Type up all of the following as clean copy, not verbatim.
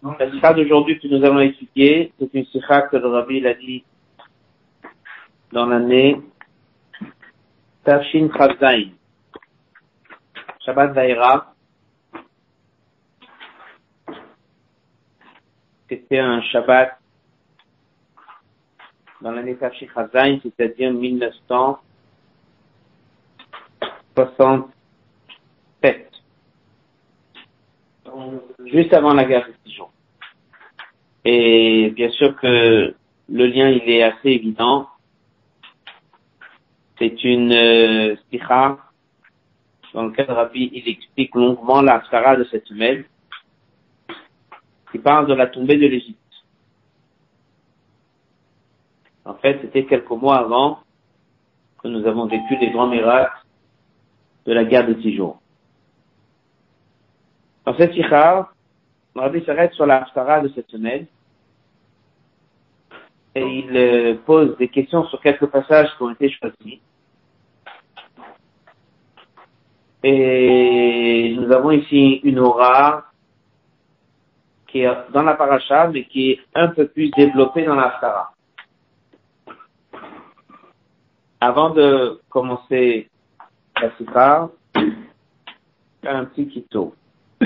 La sikha d'aujourd'hui que nous allons étudier, c'est une sikha que le Rabbi l'a dit dans l'année Tafshin Chazayim, Shabbat Vaïra. C'était un Shabbat dans l'année Tafshin Chazayim, c'est-à-dire 1967, juste avant la guerre de 6 jours. Et bien sûr que le lien, il est assez évident. C'est une sikha dans lequel Rabbi, il explique longuement la haftarah de cette semaine, qui parle de la tombée de l'Égypte. En fait, c'était quelques mois avant que nous avons vécu les grands miracles de la guerre de 6 jours. Dans cette sikha, Rabbi s'arrête sur la haftarah de cette semaine et il pose des questions sur quelques passages qui ont été choisis. Et nous avons ici une aura qui est dans la paracha, mais qui est un peu plus développée dans la haftarah. Avant de commencer la sikha, un petit kito.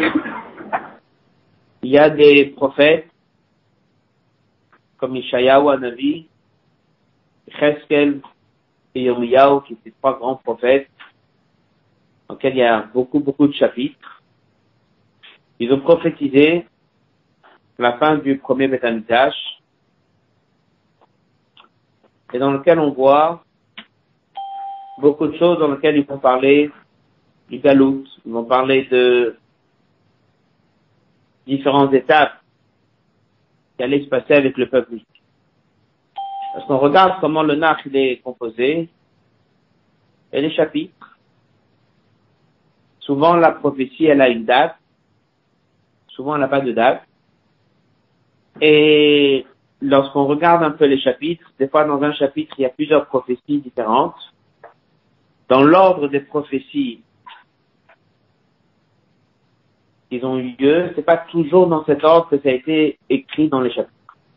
Il y a des prophètes comme Ishayahu Hanavi, Cheskel et Yirmiyahu, qui étaient 3 grands prophètes, dans lesquels il y a beaucoup de chapitres. Ils ont prophétisé la fin du premier Beth Amikdash, et dans lequel on voit beaucoup de choses dans lesquelles ils vont parler du Galout, ils vont parler de différentes étapes qui allaient se passer avec le peuple. Parce qu'on regarde comment le Nach il est composé, et les chapitres, souvent la prophétie elle a une date, souvent elle n'a pas de date, et lorsqu'on regarde un peu les chapitres, des fois dans un chapitre il y a plusieurs prophéties différentes, dans l'ordre des prophéties qui ont eu lieu, c'est pas toujours dans cet ordre que ça a été écrit dans les chapitres.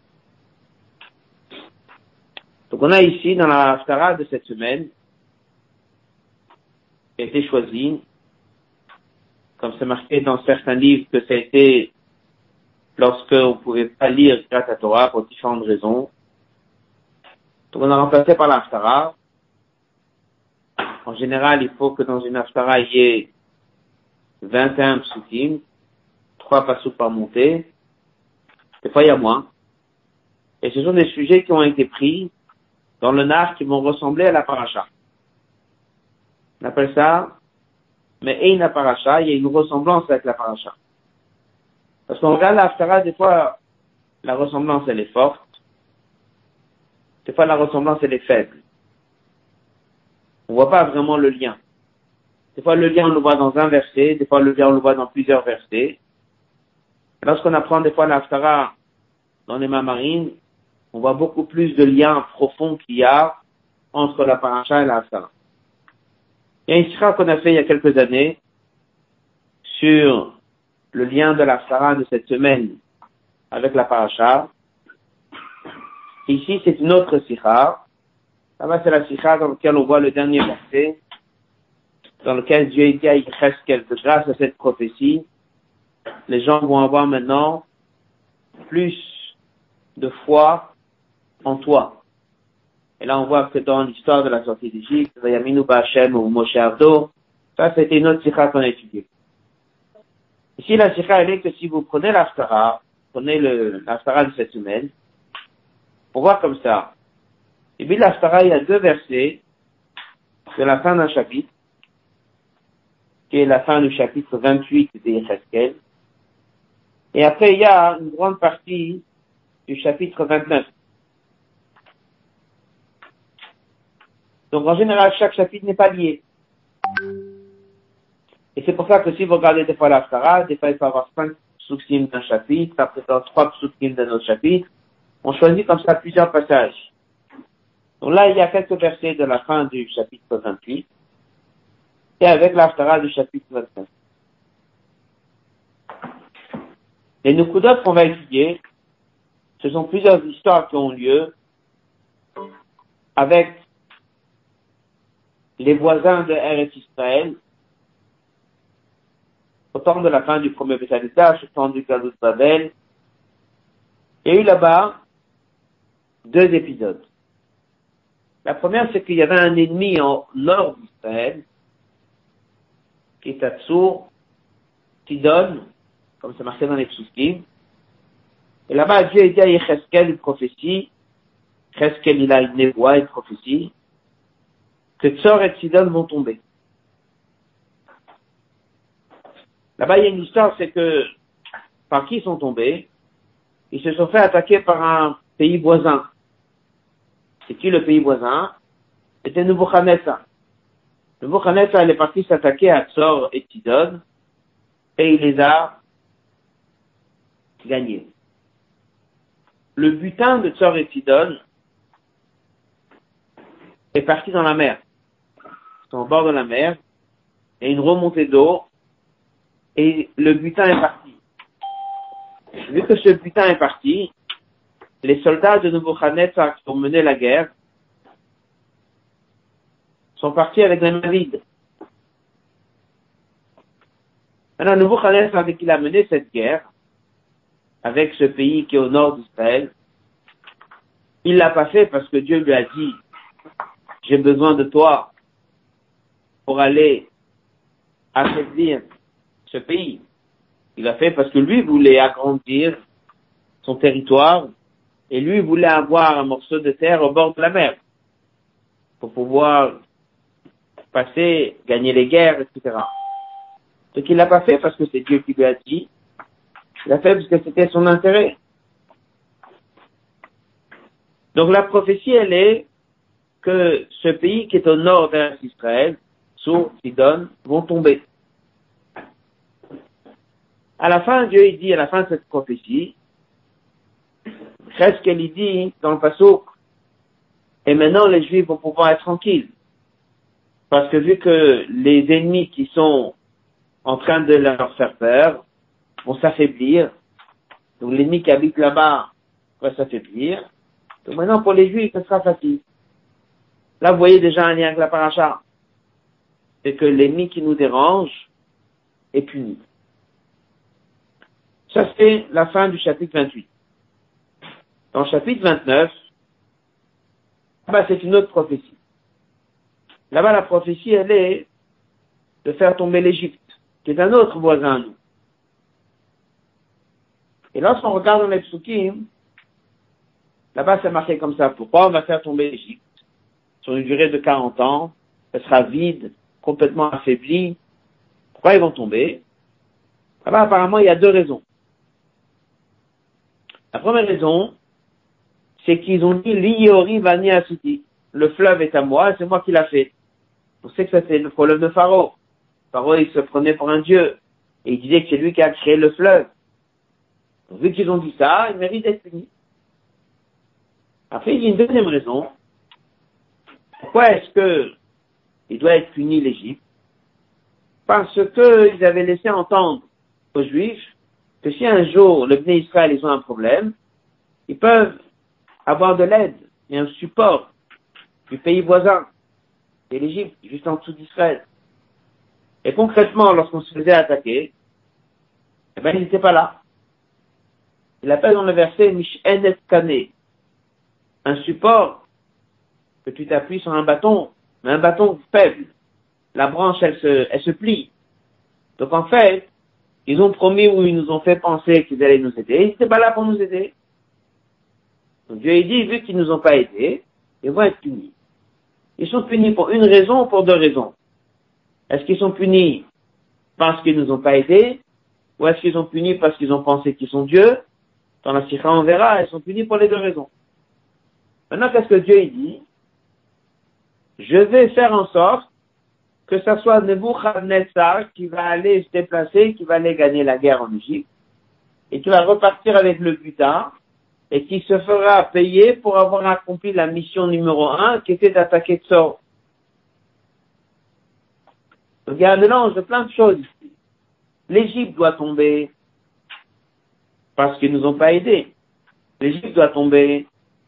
Donc on a ici dans la haftarah de cette semaine, qui a été choisie, comme c'est marqué dans certains livres que ça a été lorsque on pouvait pas lire Kriyat Torah pour différentes raisons. Donc on a remplacé par la haftarah. En général, il faut que dans une haftarah il y ait 21 psukim, 3 pasuk par montée. Des fois il y a moins. Et ce sont des sujets qui ont été pris dans le Nach qui vont ressembler à la paracha. On appelle ça, mais Ein paracha, il y a une ressemblance avec la paracha. Parce qu'on regarde la haftarah, des fois, la ressemblance elle est forte. Des fois, la ressemblance elle est faible. On voit pas vraiment le lien. Des fois, le lien on le voit dans un verset, des fois, le lien on le voit dans plusieurs versets. Lorsqu'on apprend des fois la haftarah dans les mamarines, on voit beaucoup plus de liens profonds qu'il y a entre la paracha et la haftarah. Il y a une sikha qu'on a fait il y a quelques années sur le lien de la haftarah de cette semaine avec la paracha. Ici, c'est une autre sikha. Là-bas, c'est la sikha dans laquelle on voit le dernier verset, dans lequel Dieu dit à Yecheskel que grâce à cette prophétie, les gens vont avoir maintenant plus de foi en toi. Et là, on voit que dans l'histoire de la sortie d'Égypte, Vayaminu Ba'Hashem ou Moshe Ardo, ça, c'était une autre sikha qu'on a étudiée. Ici, la sikha, elle est que si vous prenez l'haftarah, prenez l'haftarah de cette semaine, pour voir comme ça. Et puis, l'haftarah, il y a 2 versets de la fin d'un chapitre, qui est la fin du chapitre 28 de Yecheskel. Et après, il y a une grande partie du chapitre 29. Donc, en général, chaque chapitre n'est pas lié. Et c'est pour ça que si vous regardez des fois la haftarah, des fois il faut avoir 5 psukim d'un chapitre, après 3 psukim d'un autre chapitre. On choisit comme ça plusieurs passages. Donc là, il y a quelques versets de la fin du chapitre 28, et avec la haftarah du chapitre 29. Les Nukudot qu'on va étudier, ce sont plusieurs histoires qui ont lieu avec les voisins de Eretz Israël au temps de la fin du premier Beth Amikdash, au temps du Galut Babel. Il y a eu là-bas 2 épisodes. La première, c'est qu'il y avait un ennemi en nord d'Israël, qui est Tzatzur, Sidon, comme c'est marqué dans les Psukim. Et là-bas, Dieu a dit à Yecheskel une prophétie. Yecheskel, il a une névoie, une prophétie, que Tzor et Sidon vont tomber. Là-bas, il y a une histoire, c'est que, par qui ils sont tombés? Ils se sont fait attaquer par un pays voisin. C'est qui le pays voisin? C'était Nebuchadnezzar. Nebuchadnezzar, il est parti s'attaquer à Tzor et Sidon, et il les a gagnés. Le butin de Tzor et Sidon est parti dans la mer. Ils sont au bord de la mer, il y a une remontée d'eau, et le butin est parti. Vu que ce butin est parti, les soldats de Nebuchadnezzar qui ont mené la guerre sont partis avec les mains vides. Maintenant, Nebuchadnezzar, dès qu'il a mené cette guerre, avec ce pays qui est au nord d'Israël, il l'a pas fait parce que Dieu lui a dit, j'ai besoin de toi pour aller affaiblir ce pays. Il l'a fait parce que lui voulait agrandir son territoire et lui voulait avoir un morceau de terre au bord de la mer pour pouvoir passer, gagner les guerres, etc. Donc il l'a pas fait parce que c'est Dieu qui lui a dit, il l'a fait parce que c'était son intérêt. Donc la prophétie, elle est que ce pays qui est au nord d'Israël, Sour, Sidon, vont tomber. À la fin, Dieu il dit, à la fin de cette prophétie, qu'est-ce qu'il dit dans le passouk? Et maintenant les Juifs vont pouvoir être tranquilles. Parce que vu que les ennemis qui sont en train de leur faire peur vont s'affaiblir, donc l'ennemi qui habite là-bas va s'affaiblir, donc maintenant pour les Juifs, ce sera facile. Là, vous voyez déjà un lien avec la paracha. C'est que l'ennemi qui nous dérange est puni. Ça, c'est la fin du chapitre 28. Dans le chapitre 29, là-bas, c'est une autre prophétie. Là-bas, la prophétie, elle est de faire tomber l'Égypte, qui est un autre voisin à nous. Et lorsqu'on regarde dans les psukim, là-bas, c'est marqué comme ça. Pourquoi on va faire tomber l'Égypte? Sur une durée de 40 ans, elle sera vide, complètement affaiblie. Pourquoi ils vont tomber? Là-bas, apparemment, il y a 2 raisons. La première raison, c'est qu'ils ont dit Liori Vani Asuti. Le fleuve est à moi, c'est moi qui l'a fait. On sait que ça c'est le problème de Pharaon. Pharaon, il se prenait pour un dieu. Et il disait que c'est lui qui a créé le fleuve. Donc, vu qu'ils ont dit ça, ils méritent d'être punis. Après, il y a une deuxième raison. Pourquoi est-ce que il doit être puni l'Égypte? Parce que ils avaient laissé entendre aux Juifs que si un jour le Bnei Israël ils ont un problème, ils peuvent avoir de l'aide et un support du pays voisin, c'est l'Égypte, juste en dessous d'Israël. Et concrètement, lorsqu'on se faisait attaquer, eh ben, ils n'étaient pas là. Il appelle dans le verset Mish'enet Kane, un support que tu t'appuies sur un bâton, mais un bâton faible. La branche, elle se plie. Donc en fait, ils ont promis ou ils nous ont fait penser qu'ils allaient nous aider, ils n'étaient pas là pour nous aider. Donc Dieu a dit, vu qu'ils nous ont pas aidés, ils vont être punis. Ils sont punis pour une raison ou pour 2 raisons. Est-ce qu'ils sont punis parce qu'ils nous ont pas aidés, ou est-ce qu'ils sont punis parce qu'ils ont pensé qu'ils sont Dieu? Dans la Sikha, on verra, ils sont punis pour les 2 raisons. Maintenant, qu'est-ce que Dieu dit? Je vais faire en sorte que ça soit Nebuchadnezzar qui va aller se déplacer, qui va aller gagner la guerre en Égypte, et qui va repartir avec le butin, et qui se fera payer pour avoir accompli la mission numéro 1, qui était d'attaquer Tzor. Donc il y a un mélange de plein de choses ici. L'Égypte doit tomber, parce qu'ils nous ont pas aidés. L'Égypte doit tomber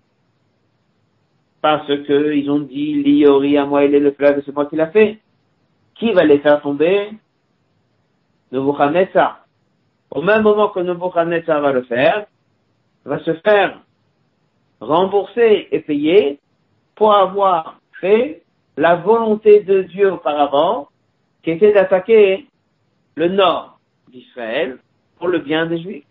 parce que ils ont dit, Liori à moi, il est le fleuve, c'est moi qui l'a fait. Qui va les faire tomber? Nebuchadnezzar. Au même moment que Nebuchadnezzar va le faire, va se faire rembourser et payer pour avoir fait la volonté de Dieu auparavant, qui était d'attaquer le nord d'Israël pour le bien des Juifs.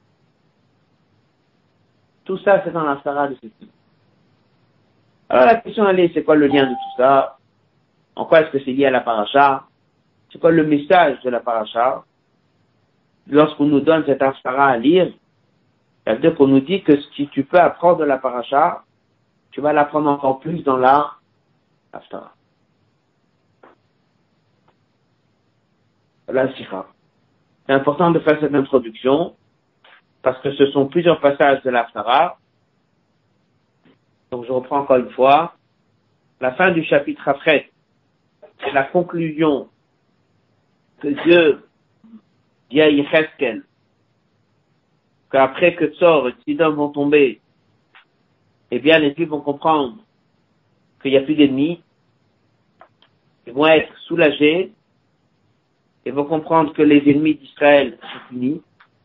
Tout ça, c'est dans la Sarah de cette vie. Alors la question elle est, c'est quoi le lien de tout ça? En quoi est-ce que c'est lié à la paracha? C'est quoi le message de la paracha? Lorsqu'on nous donne cette Haftarah à lire, c'est-à-dire qu'on nous dit que si tu peux apprendre de la paracha, tu vas l'apprendre encore plus dans la Haftarah. La Sikha. C'est important de faire cette introduction parce que ce sont plusieurs passages de la Haftarah. Donc je reprends encore une fois. La fin du chapitre après, c'est la conclusion que Dieu dit à Yecheskel qu'après que Tzor et Sidon vont tomber, eh bien les Juifs vont comprendre qu'il n'y a plus d'ennemis, ils vont être soulagés, ils vont comprendre que les ennemis d'Israël sont finis.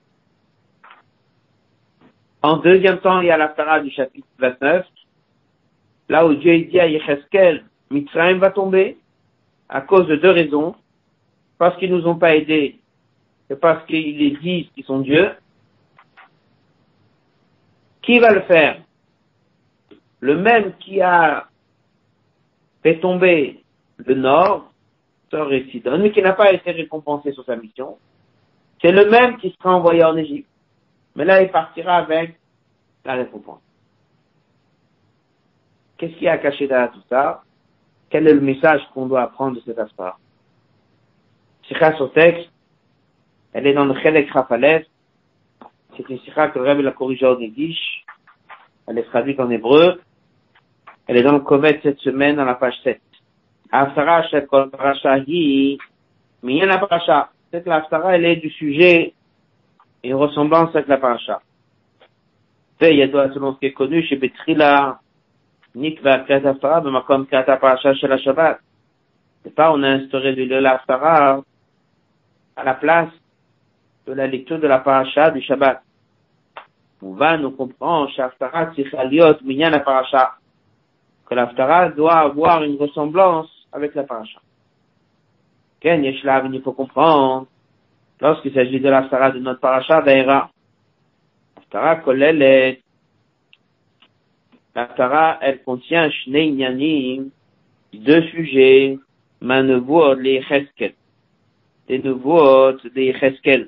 En deuxième temps, il y a l'Haftarah du chapitre 29, là où Dieu dit à Yecheskel, Mitzrayim va tomber, à cause de deux raisons, parce qu'ils nous ont pas aidés, et parce qu'ils disent qu'ils sont Dieu. Qui va le faire? Le même qui a fait tomber le nord, Tzor et Sidon, mais qui n'a pas été récompensé sur sa mission. C'est le même qui sera envoyé en Égypte. Mais là, il partira avec la récompense. Qu'est-ce qu'il y a caché derrière tout ça? Quel est le message qu'on doit apprendre de cet aspect? Sikha sur texte, elle est dans le Chelek Rafalef. C'est une sikha que le Rebbe l'a corrigée en Yiddish. Elle est traduite en hébreu. Elle est dans le Kovet cette semaine, dans la page 7. Haftarah shel kol parasha hi minyan la parasha. C'est que la Haftarah, elle est du sujet et une ressemblance avec la parasha. Il y a selon ce qui est connu chez Betrila, Nikva Kriyat Haftarah, B'makom Kriyat Parasha shel Shabbat. C'est pas, on a instauré de la Haftarah à la place de la lecture de la parasha du Shabbat. On va nous comprendre, chez Haftarah, Tzricha liot minyan la parasha. Que l'Haftarah doit avoir une ressemblance avec la paracha. Ken Yeshlav, il faut comprendre, lorsqu'il s'agit de l'Haftarah de notre paracha d'Aïra, l'Haftarah Kolelet, l'Haftarah, elle contient Shnei Inyanim, deux sujets, Manevuot les Yecheskel, des Nevuot des Yecheskel.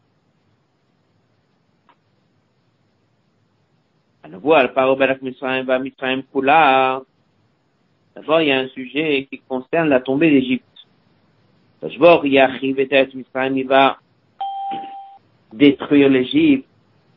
Manevuot, al Paro Belak Mitzrayim, va Mitzrayim Kula. D'abord, il y a un sujet qui concerne la tombée d'Égypte. D'abord, Yachiv et Mitzrayim, il va détruire l'Égypte.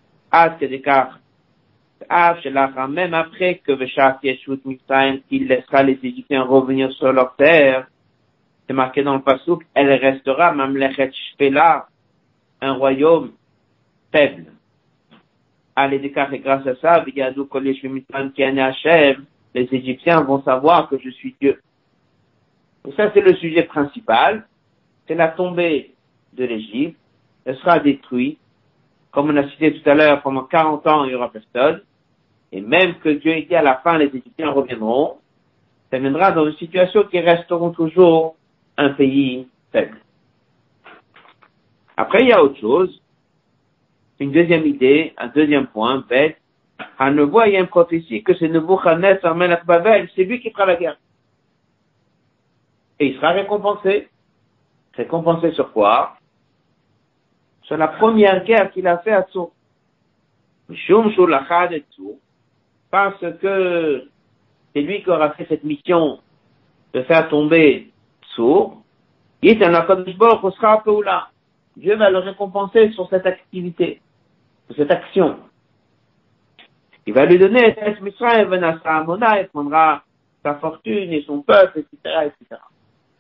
Même après que Veshat Yeshut Mitzrayim, qu'il laissera les Égyptiens revenir sur leur terre, c'est marqué dans le Passouk, elle restera, Mamlechet Shpela, un royaume faible. Et grâce à ça, V'yadou Kolesh Mitzrayim qui Hashem, les Égyptiens vont savoir que je suis Dieu. Donc ça, c'est le sujet principal. C'est la tombée de l'Égypte. Elle sera détruite. Comme on a cité tout à l'heure, pendant 40 ans, il y aura personne. Et même que Dieu dit à la fin, les Égyptiens reviendront. Ça viendra dans une situation qui resteront toujours un pays faible. Après, il y a autre chose. Une deuxième idée, un deuxième point, bête. À Nevoa, il y a une prophétie que c'est Nebuchadnezzar Melech Babel, c'est lui qui fera la guerre. Et il sera récompensé. Récompensé sur quoi? Sur la première guerre qu'il a fait à Tzur. Mishum Shulachad et Tzur. Parce que c'est lui qui aura fait cette mission de faire tomber Tzur. Dieu va le récompenser sur cette activité, sur cette action. Il va lui donner cette Mitzrayim, il prendra sa fortune et son peuple, etc., etc.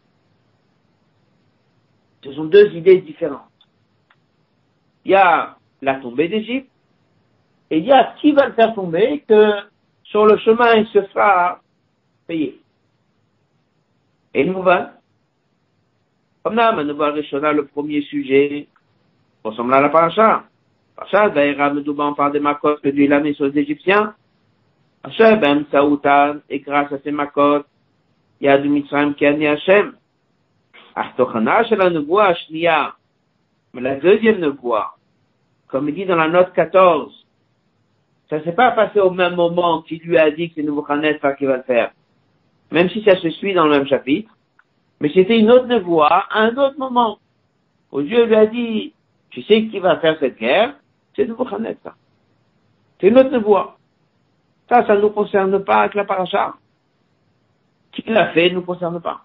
Ce sont deux idées différentes. Il y a la tombée d'Égypte. Et il y a qui va le faire tomber, que sur le chemin, il se fera payer. Et nous va. Comme là, Manouba Rishona, le premier sujet, ressemble à la paracha. Paracha, d'ailleurs, Medouba, on parle des makot que Dieu l'a mis sur les Égyptiens. Hachem, Saoutan, et grâce à ces makot, il y a du Mitzrayim qui a né Hachem. Achtochana, c'est la nevoie, Ashnia. Mais la deuxième nevoie, comme il dit dans la note 14, ça s'est pas passé au même moment qu'il lui a dit que c'est Nebuchadnezzar qui va le faire. Même si ça se suit dans le même chapitre. Mais c'était une autre nevoie à un autre moment. Où Dieu lui a dit, tu sais qui va faire cette guerre? C'est Nebuchadnezzar. C'est une autre nevoie. Ça ne nous concerne pas avec la paracha. Qui l'a fait ne nous concerne pas.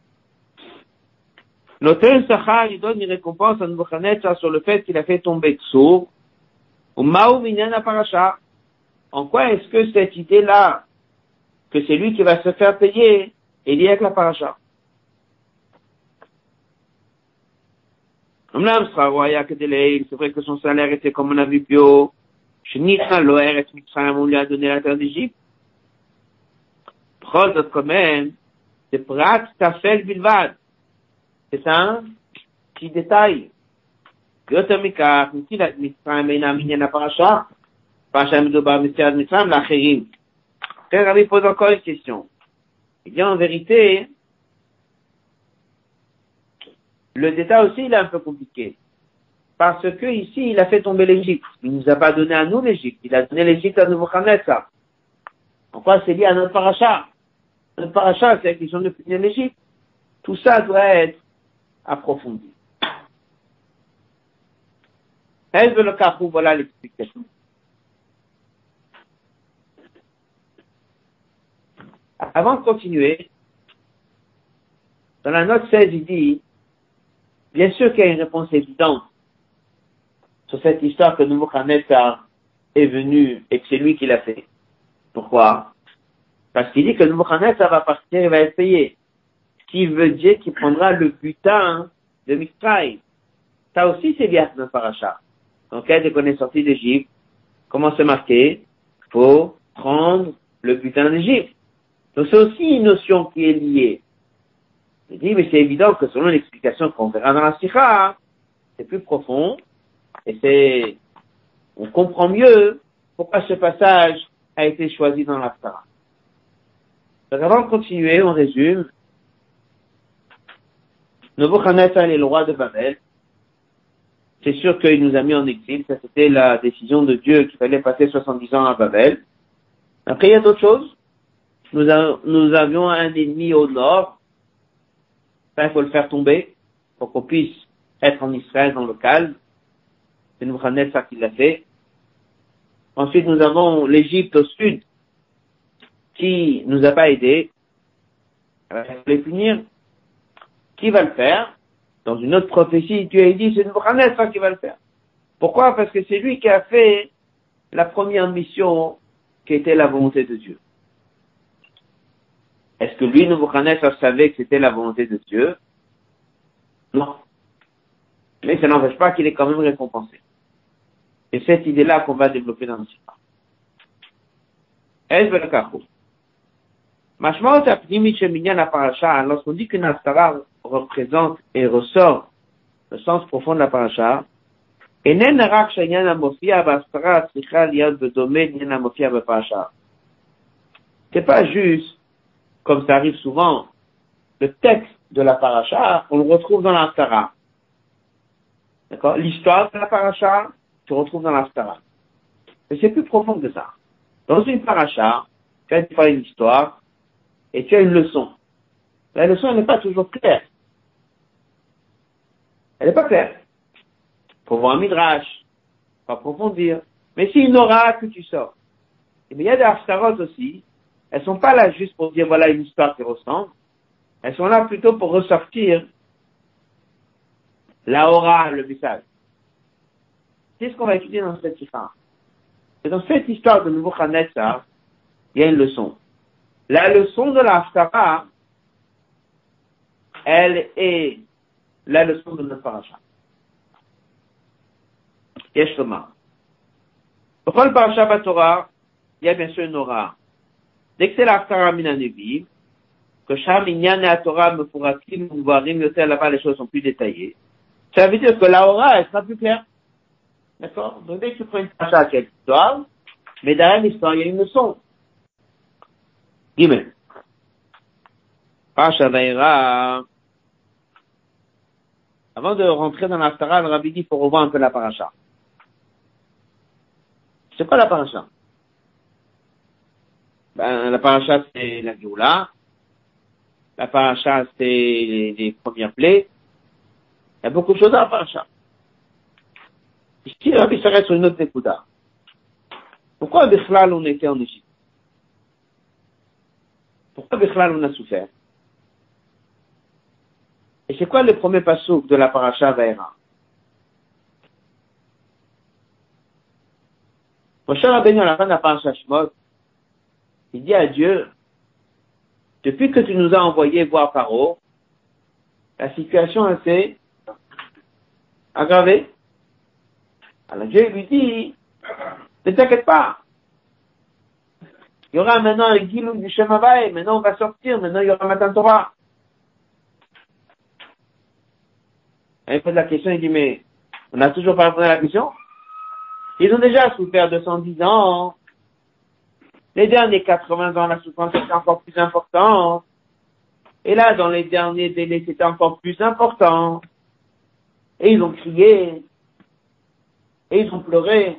L'auteur Sachar, il donne une récompense à Nebuchadnezzar sur le fait qu'il a fait tomber Tsour. Ou Ma'u Minyan la paracha. En quoi est-ce que cette idée-là, que c'est lui qui va se faire payer, est liée avec la paracha? C'est vrai que son salaire était comme on a vu plus haut. On lui a donné la terre d'Égypte. Quand même, c'est prat tafel bilvad. C'est un petit détail. Yotamika, Mitilat Mitzrayim, Eina Minyan la paracha. Paracha Medoba, Messiad Mitzrayim, l'Acherim. Frère Rabbi pose encore une question. Il dit en vérité, le détail aussi, il est un peu compliqué. Parce que ici, il a fait tomber l'Égypte. Il nous a pas donné à nous l'Égypte. Il a donné l'Égypte à Nebuchadnezzar. En quoi c'est lié à notre paracha? Notre paracha, c'est la question de punir l'Égypte. Tout ça doit être approfondi. Voilà l'explication. Avant de continuer, dans la note 16, il dit, bien sûr qu'il y a une réponse évidente sur cette histoire que Nebuchadnezzar est venu et que c'est lui qui l'a fait. Pourquoi? Parce qu'il dit que Nebuchadnezzar va partir et va être payé. Ce qui veut dire qu'il prendra le butin de Mitzrayim. Ça aussi, c'est bien dans le paracha. Donc, dès qu'on est sorti d'Égypte, comment c'est marqué? Il faut prendre le butin d'Égypte. Donc, c'est aussi une notion qui est liée. Il dit, mais c'est évident que selon l'explication qu'on verra dans la Sikha, c'est plus profond, et on comprend mieux pourquoi ce passage a été choisi dans l'Haftara. Donc, avant de continuer, on résume. Nebuchadnezzar est le roi de Babel. C'est sûr qu'il nous a mis en exil. Ça, c'était la décision de Dieu qu'il fallait passer 70 ans à Babel. Après, il y a d'autres choses. Nous avions un ennemi au nord. Ça, il faut le faire tomber pour qu'on puisse être en Israël dans le calme. C'est Nebuchadnezzar qui l'a fait. Ensuite, nous avons l'Égypte au sud qui nous a pas aidés. Il faut les punir. Qui va le faire? Dans une autre prophétie, Dieu a dit, c'est Nebuchadnezzar qui va le faire. Pourquoi? Parce que c'est lui qui a fait la première mission qui était la volonté de Dieu. Est-ce que lui, Nebuchadnezzar, savait que c'était la volonté de Dieu? Non. Mais ça n'empêche pas qu'il est quand même récompensé. Et cette idée-là qu'on va développer dans le Sikha. Est-ce que le cas? Lorsqu'on dit qu'une Haftara représente et ressort le sens profond de la paracha, c'est pas juste, comme ça arrive souvent, le texte de la paracha, on le retrouve dans la Haftara. D'accord? L'histoire de la paracha, tu retrouves dans la Haftara. Mais c'est plus profond que ça. Dans une paracha, tu as une histoire, et tu as une leçon. La leçon, elle n'est pas toujours claire. Elle n'est pas claire. Faut voir un midrash, faut approfondir. Mais c'est une aura que tu sors. Et bien, il y a des haftarot aussi. Elles sont pas là juste pour dire voilà une histoire qui ressemble. Elles sont là plutôt pour ressortir la aura, le message. C'est ce qu'on va étudier dans cette histoire. Et dans cette histoire de Nebuchadnezzar, il y a une leçon. La leçon de la Haftara, elle est la leçon de notre paracha. Yesh Lomar. B'chol parasha b'Torah, il y a bien sûr une aura. Dès que c'est l'Aftara min Nevi'im, que Sham Inyan et la Torah me pourra-t-il voir yoter là-bas, les choses sont plus détaillées. Ça veut dire que la aura, elle sera plus claire. D'accord? Donc dès que tu prends une parasha qui a une histoire, mais derrière l'histoire, il y a une leçon. Gimel. Parasha Vaïra. Avant de rentrer dans l'Aftara, le Rabbi dit, il faut revoir un peu la parasha. C'est quoi la parasha? La parasha, c'est la Géoula. La parasha, c'est les premières plaies. Il y a beaucoup de choses dans la parasha. Ici, le Rabbi s'arrête sur une autre écoute. Pourquoi Bichlal on était en Égypte? Pourquoi Bichlal on a souffert? Et c'est quoi le premier passouk de la parasha Vaïra? Moshe Rabbeinu, à la fin de la parasha Shemot, il dit à Dieu, depuis que tu nous as envoyé voir Paro, la situation s'est aggravée. Alors Dieu lui dit, ne t'inquiète pas. Il y aura maintenant un Gilou du Shem Havaï, maintenant on va sortir, maintenant il y aura Matan Torah. Et il pose la question, il dit, mais on n'a toujours pas répondu à la question. Ils ont déjà souffert 210 ans. Les derniers 80 ans, la souffrance était encore plus importante. Et là, dans les derniers délais, c'était encore plus important. Et ils ont crié. Et ils ont pleuré.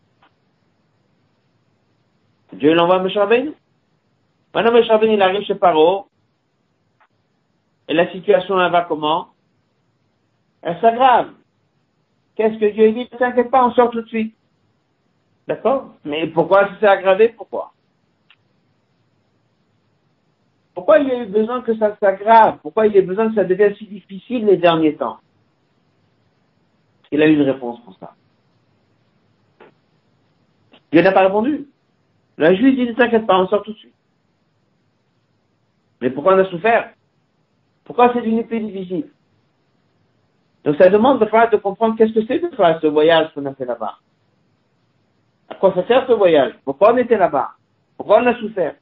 Dieu l'envoie à Moshe Rabbeinu. Maintenant, Moshe Rabbeinu, il arrive chez Paro. Et la situation, elle va comment? Elle s'aggrave. Qu'est-ce que Dieu dit? Ne t'inquiète pas, on sort tout de suite. D'accord? Mais pourquoi ça s'est aggravé? Pourquoi? Pourquoi il y a eu besoin que ça s'aggrave? Pourquoi il y a eu besoin que ça devienne si difficile les derniers temps? Il a eu une réponse pour ça. Dieu n'a pas répondu. La juge dit, ne t'inquiète pas, on sort tout de suite. Mais pourquoi on a souffert? Pourquoi c'est devenu plus difficile? Donc ça demande de comprendre qu'est-ce que c'est de faire ce voyage qu'on a fait là-bas. À quoi ça sert ce voyage? Pourquoi on était là-bas? Pourquoi on a souffert?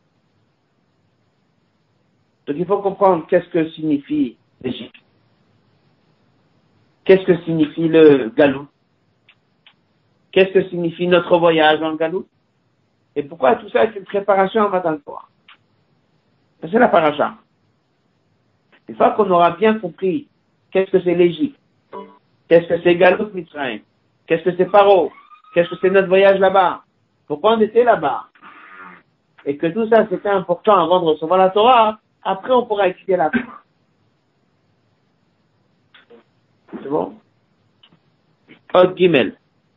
Donc il faut comprendre qu'est-ce que signifie l'Égypte. Qu'est-ce que signifie le Galout? Qu'est-ce que signifie notre voyage dans le Galout? Et pourquoi tout ça est une préparation à Matan Torah? C'est la paracha. Une fois qu'on aura bien compris qu'est-ce que c'est l'Égypte, qu'est-ce que c'est Galout Mitzrayim, qu'est-ce que c'est Paro, qu'est-ce que c'est notre voyage là-bas, pourquoi on était là-bas, et que tout ça c'était important avant de recevoir la Torah, après on pourra étudier la Torah. C'est bon? Od Gimel.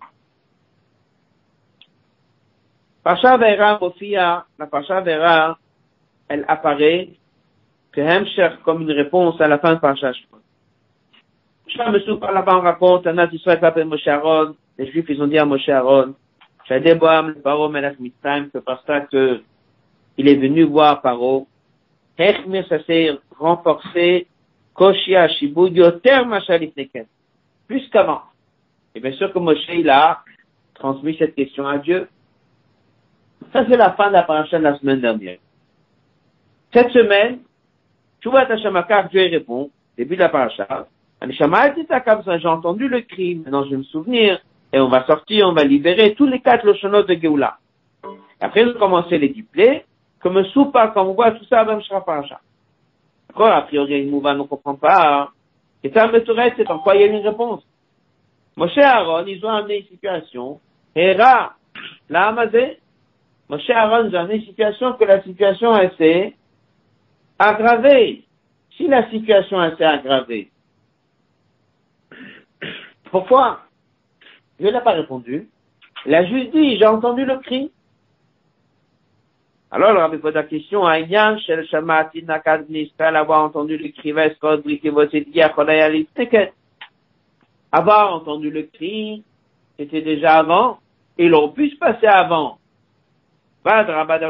Parasha Vaïra Mofia, la Parasha Vaïra, elle apparaît que Hemshech comme une réponse à la fin de Parasha Shemot. Messouk là-bas on raconte, un Israël s'appelle Moshe Aaron, les Juifs ils ont dit à Moshe Aaron, Shadeboam le Paro Melech Mitzrayim, que par ça que il est venu voir Paro, Hechmir ça s'est renforcé, Koshia Shibud Yoter Mashalif Neket, plus qu'avant. Et bien sûr que Moshe il a transmis cette question à Dieu. Ça c'est la fin de la paracha de la semaine dernière. Cette semaine, Tchouvat Hashamakar, Dieu répond, début de la paracha, j'ai entendu le cri, maintenant je vais me souvenir, et on va sortir, on va libérer tous les 4 loshonot de Géoula. Après, nous commençons les diplés, comme un soupa, quand on voit tout ça, même Shra Paracha. D'accord, a priori, une mouva ne comprend pas. Et ça me tourette, c'est en quoi il y a une réponse. Moshe et Aaron, ils ont amené une situation, Hera, la Hamazé, Moshe et Aaron, ils ont amené une situation que la situation, elle s'est aggravée. Si la situation, elle s'est aggravée, pourquoi? Dieu n'a pas répondu. Il a juste dit, j'ai entendu le cri. Alors, il avait posé la question à Yann, chez le Shamati, Nakad, Nistal, avoir entendu le cri, Veskod, Brikivoseti, Achodaya, Listeket. Avoir entendu le cri, c'était déjà avant, et l'on puisse passer avant. Dès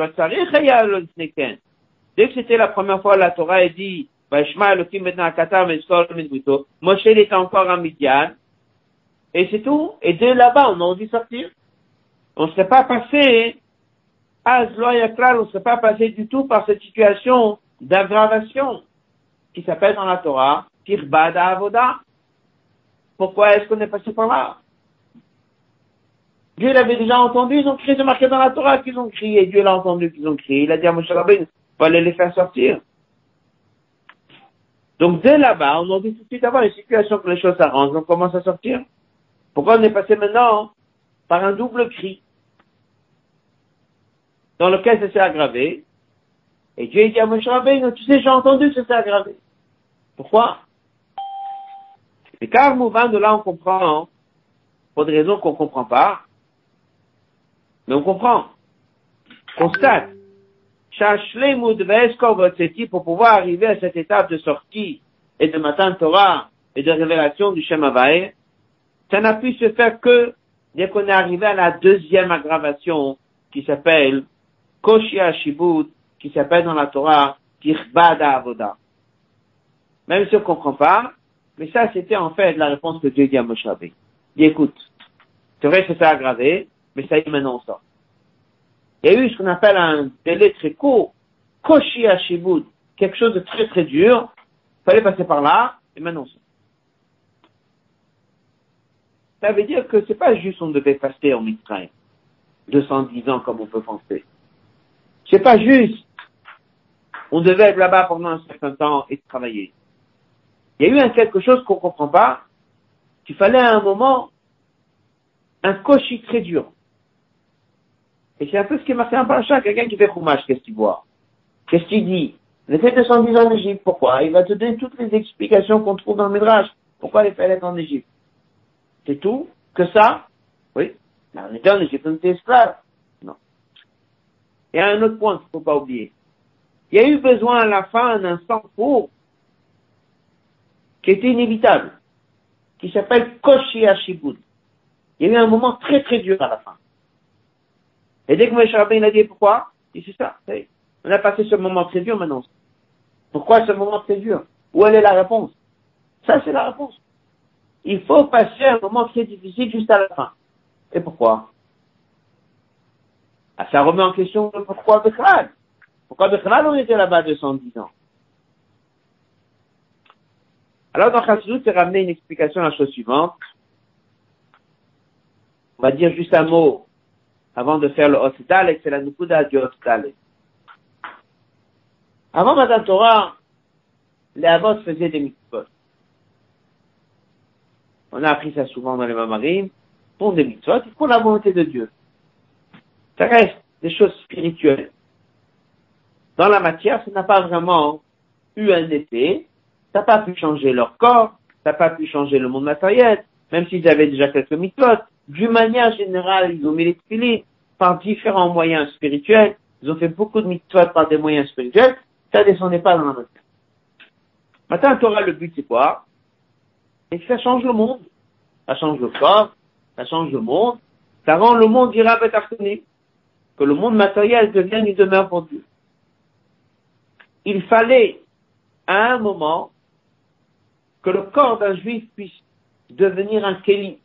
que c'était la première fois, la Torah a dit, Moshe, il était encore en Midian. Et c'est tout. Et de là-bas, on aurait dû sortir. On ne serait pas passé, on ne serait pas passé du tout par cette situation d'aggravation qui s'appelle dans la Torah, Tirba d'Avoda. Pourquoi est-ce qu'on est passé par là? Dieu l'avait déjà entendu, ils ont crié, c'est marqué dans la Torah qu'ils ont crié. Dieu l'a entendu qu'ils ont crié. Il a dit à Moshe Rabbeinu, il fallait les faire sortir. Donc dès là-bas, on a dit tout de suite avoir une situation que les choses s'arrangent, on commence à sortir. Pourquoi on est passé maintenant par un double cri dans lequel ça s'est aggravé? Et Dieu dit à Moshe Rabbeinu, tu sais, j'ai entendu que ça s'est aggravé. Pourquoi? Et car mouvant de là, on comprend, pour des raisons qu'on ne comprend pas, mais on comprend. Constate. Pour pouvoir arriver à cette étape de sortie et de Matan Torah et de révélation du Shem Havaï, ça n'a pu se faire que dès qu'on est arrivé à la deuxième aggravation qui s'appelle Koshi Hashibud, qui s'appelle dans la Torah Tirba d'Avoda. Même si on ne comprend pas, mais ça c'était en fait la réponse que Dieu dit à Moshe Rabbeinu. Il dit écoute, c'est vrai que ça s'est aggravé, mais ça y est maintenant on sort. Il y a eu ce qu'on appelle un délai très court, Koshi Hashibud, quelque chose de très très dur, il fallait passer par là, et maintenant c'est. Ça veut dire que c'est pas juste on devait passer en Mitzrayim, 210 ans comme on peut penser. C'est pas juste, on devait être là-bas pendant un certain temps et travailler. Il y a eu quelque chose qu'on comprend pas, qu'il fallait à un moment, un Koshi très dur. Et c'est un peu ce qui est marqué en paracha, quelqu'un qui fait Chumash, qu'est-ce qu'il voit? Qu'est-ce qu'il dit? Il a fait 210 ans en Égypte, pourquoi? Il va te donner toutes les explications qu'on trouve dans le Midrash. Pourquoi il fallait être en Égypte? C'est tout? Que ça? Oui. On était en Égypte, on était esclaves. Non. Il y a un autre point qu'il ne faut pas oublier. Il y a eu besoin à la fin d'un instant court qui était inévitable, qui s'appelle Koshi Hashibud. Il y a eu un moment très très dur à la fin. Et dès que Moshe Rabbeinu a dit pourquoi? Il dit c'est ça. On a passé ce moment très dur maintenant. Pourquoi ce moment très dur? Où elle est la réponse? Ça c'est la réponse. Il faut passer un moment très difficile juste à la fin. Et pourquoi? Ah, ça remet en question pourquoi Bechlal. Pourquoi Bechlal on était là-bas 210 ans? Alors dans Chassidut, c'est ramener une explication à la chose suivante. On va dire juste un mot avant de faire le Hotdal, et c'est la Nukuda du Hotdal. Avant Matan Torah, les Avot faisaient des mitzvot. On a appris ça souvent dans les Mamarim, pour des mitzvot et pour la volonté de Dieu. Ça reste des choses spirituelles. Dans la matière, ça n'a pas vraiment eu un effet, ça n'a pas pu changer leur corps, ça n'a pas pu changer le monde matériel, même s'ils avaient déjà quelques mitzvot. D'une manière générale, ils ont mis les tefilines par différents moyens spirituels, ils ont fait beaucoup de mitzvot par des moyens spirituels, ça ne descendait pas dans la matière. Maintenant, Torah, le but c'est quoi? C'est que ça change le monde. Ça change le corps, ça change le monde, ça rend le monde irabétartoni, que le monde matériel devienne une demeure pour Dieu. Il fallait, à un moment, que le corps d'un juif puisse devenir un kéli,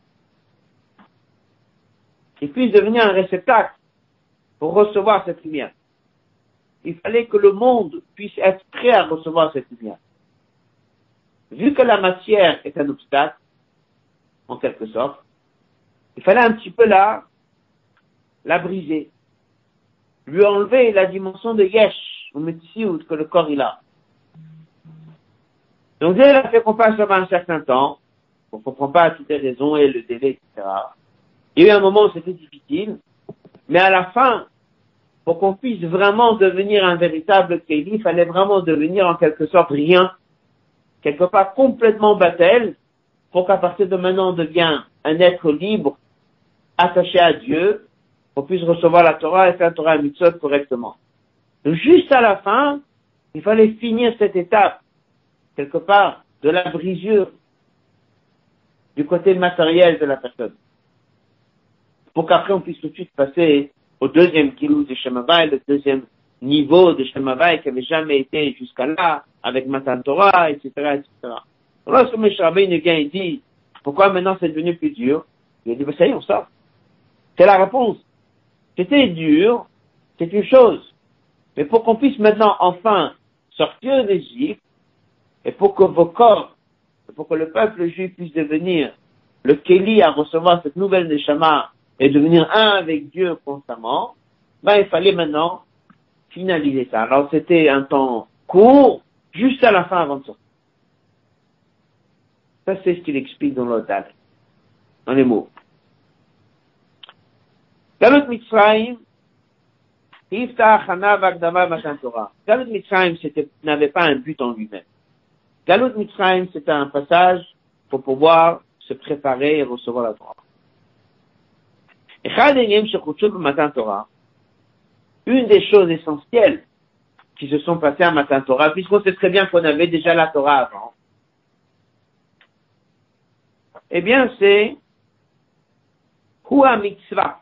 qu'il puisse devenir un réceptacle pour recevoir cette lumière. Il fallait que le monde puisse être prêt à recevoir cette lumière. Vu que la matière est un obstacle, en quelque sorte, il fallait un petit peu la briser, lui enlever la dimension de yesh, ou metsiout, que le corps il a. Donc Dieu a fait qu'on passe pendant un certain temps, on ne comprend pas toutes les raisons et le délai, etc. Il y a eu un moment où c'était difficile, mais à la fin, pour qu'on puisse vraiment devenir un véritable kéli, il fallait vraiment devenir en quelque sorte rien, quelque part complètement battel, pour qu'à partir de maintenant on devienne un être libre, attaché à Dieu, qu'on puisse recevoir la Torah et faire la Torah et Mitzvot correctement. Donc juste à la fin, il fallait finir cette étape, quelque part, de la brisure du côté matériel de la personne. Pour qu'après on puisse tout de suite passer au deuxième kilou de Shem Havaï, le deuxième niveau de Shem Havaï qui n'avait jamais été jusqu'à là, avec Matan Torah, etc., etc. Lorsque Moshe Rabbeinu vient et dit, Pourquoi maintenant c'est devenu plus dur? Il a dit, ça y est, on sort. C'est la réponse. C'était dur, c'est une chose. Mais pour qu'on puisse maintenant enfin sortir d'Égypte, et pour que vos corps, pour que le peuple juif puisse devenir le Kéli à recevoir cette nouvelle Neshama et devenir un avec Dieu constamment, il fallait maintenant finaliser ça. Alors c'était un temps court, juste à la fin avant de sortir. Ça c'est ce qu'il explique dans l'Odal, dans les mots. Galut Mitzrayim, Galut Mitzrayim n'avait pas un but en lui-même. Galut Mitzrayim, c'était un passage pour pouvoir se préparer et recevoir la Torah. Une des choses essentielles qui se sont passées à Matan Torah, puisqu'on sait très bien qu'on avait déjà la Torah avant, eh bien c'est Hua Mitzvah.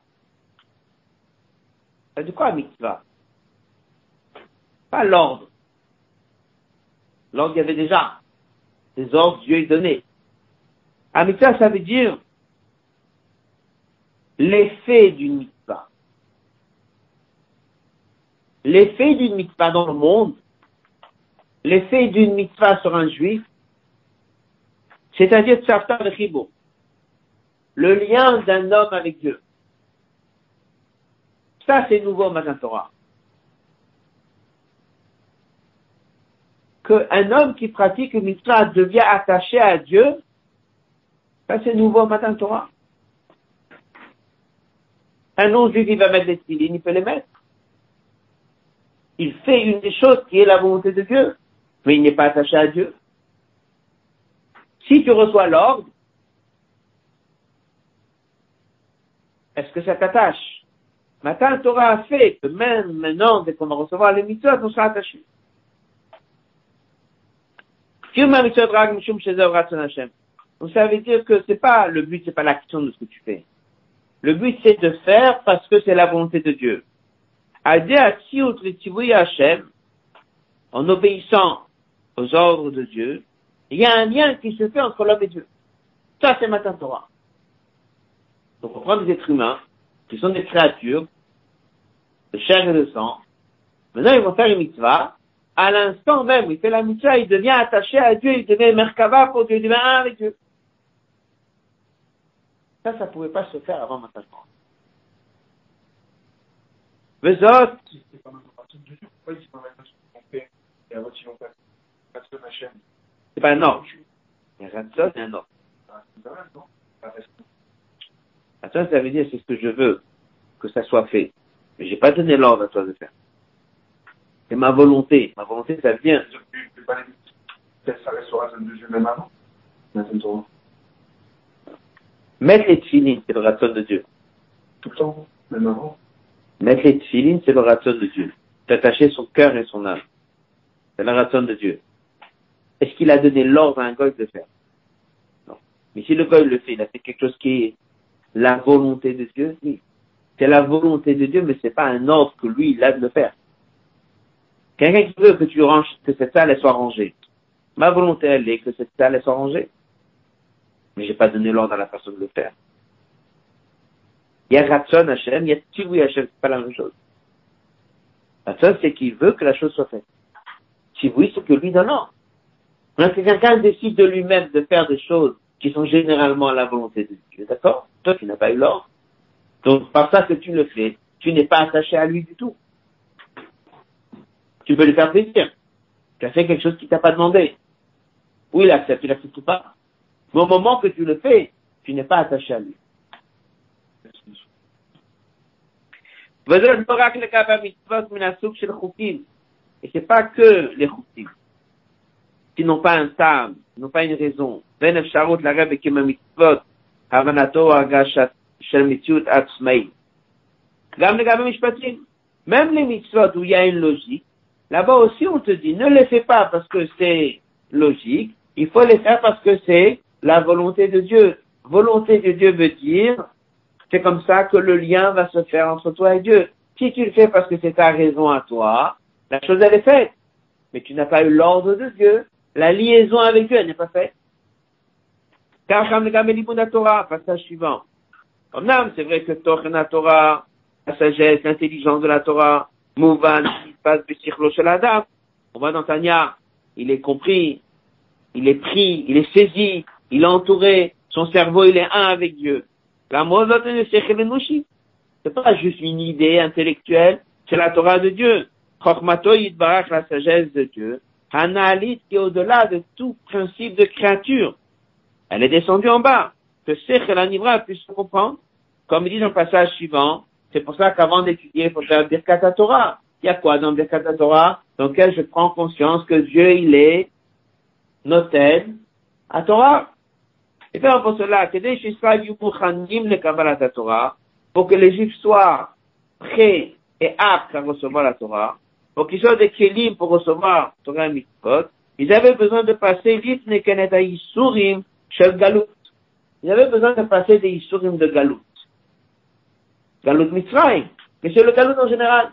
Ça veut dire quoi Mitzvah? Pas l'ordre. L'ordre, il y avait déjà. Les ordres, Dieu est donné. Mitzvah, ça veut dire l'effet d'une mitzvah. L'effet d'une mitzvah dans le monde, l'effet d'une mitzvah sur un juif, c'est-à-dire Tzavta V'Chibur, le lien d'un homme avec Dieu. Ça, c'est nouveau au Matan Torah. Qu'un homme qui pratique une mitzvah devient attaché à Dieu, ça, c'est nouveau au Matan Torah. Un non-juif, il va mettre des tefilines, il peut les mettre. Il fait une des choses qui est la volonté de Dieu, mais il n'est pas attaché à Dieu. Si tu reçois l'ordre, est-ce que ça t'attache? Matan Torah a fait que même maintenant, dès qu'on va recevoir les mitzvot, on sera attaché. Donc ça veut dire que c'est pas, le but c'est pas l'action de ce que tu fais. Le but c'est de faire parce que c'est la volonté de Dieu. En obéissant aux ordres de Dieu, il y a un lien qui se fait entre l'homme et Dieu. Ça c'est Matan Torah. Donc on prend des êtres humains, qui sont des créatures, de chair et de sang. Maintenant ils vont faire une mitzvah. À l'instant même, il fait la mitzvah, il devient attaché à Dieu, il devient merkava pour Dieu, il devient un avec Dieu. Ça ne pouvait pas se faire avant Matan Torah. Vezot. C'est pas mal de partir de Dieu. Pourquoi ils sont maintenant sur mon père et avant ils l'ont pas Ratson Hachem. C'est pas un ordre. Il y a Ratson et un ordre. C'est pas mal, non? Ratson, ça veut dire c'est ce que je veux, que ça soit fait. Mais j'ai pas donné l'ordre à toi de faire. C'est ma volonté. Ma volonté, ça vient. Peut-être ça reste sur Ratson de Dieu même avant. Matan Torah. Mettre les tefilines, c'est le Ratson de Dieu. Tout le temps, même avant. Mettre les tefilines, c'est le Ratson de Dieu. T'attacher son cœur et son âme. C'est le Ratson de Dieu. Est-ce qu'il a donné l'ordre à un goy de le faire? Non. Mais si le goy le fait, il a fait quelque chose qui est la volonté de Dieu, oui. C'est la volonté de Dieu, mais c'est pas un ordre que lui, il a de le faire. Quelqu'un qui veut que tu ranges, que cette salle, elle soit rangée. Ma volonté, elle est que cette salle, elle soit rangée. Mais j'ai pas donné l'ordre à la personne de le faire. Il y a Ratson Hachem, il y a Tivui Hachem, c'est pas la même chose. Ratson, c'est qu'il veut que la chose soit faite. Tivui, c'est que lui donne l'ordre. Quand quelqu'un décide de lui-même de faire des choses qui sont généralement à la volonté de Dieu, d'accord? Toi, tu n'as pas eu l'ordre. Donc, par ça que tu le fais, tu n'es pas attaché à lui du tout. Tu peux lui faire plaisir. Tu as fait quelque chose qu'il t'a pas demandé. Ou il accepte pas. Mais au moment que tu le fais, tu n'es pas attaché à lui. Et c'est pas que les chukim qui n'ont pas un tam, qui n'ont pas une raison. Même les mitzvot où il y a une logique, là-bas aussi on te dit, ne les fais pas parce que c'est logique, il faut les faire parce que c'est la volonté de Dieu. Volonté de Dieu veut dire, c'est comme ça que le lien va se faire entre toi et Dieu. Si tu le fais parce que c'est ta raison à toi, la chose elle est faite. Mais tu n'as pas eu l'ordre de Dieu. La liaison avec Dieu, elle n'est pas faite. Passage suivant. Omnam, c'est vrai que Tochen la Torah, la sagesse, l'intelligence de la Torah, Mouvan, il passe B'Sichlo Shel Adam. On voit dans Tanya, il est compris, il est pris, il est saisi, il est entouré, son cerveau il est un avec Dieu. La Mozot ne Sechel Enushi. C'est pas juste une idée intellectuelle, c'est la Torah de Dieu. Chokhmato Yitbarach, la sagesse de Dieu. Hanalit qui est au-delà de tout principe de créature. Elle est descendue en bas. Que Sechel Anivra puisse comprendre. Comme il dit dans le passage suivant, c'est pour ça qu'avant d'étudier, il faut faire Birkat Torah. Il y a quoi dans Birkat Torah? Dans lequel je prends conscience que Dieu, il est notel à Torah. Et bien, pour cela, pour que les Juifs soient prêts et aptes à recevoir la Torah, pour qu'ils soient des kelim pour recevoir Torah et Mitzvot, ils avaient besoin de passer l'ifne kenet ha-isurim shel galut. Ils avaient besoin de passer des isurim de galut. Galut Mitzrayim. Mais c'est le galut en général.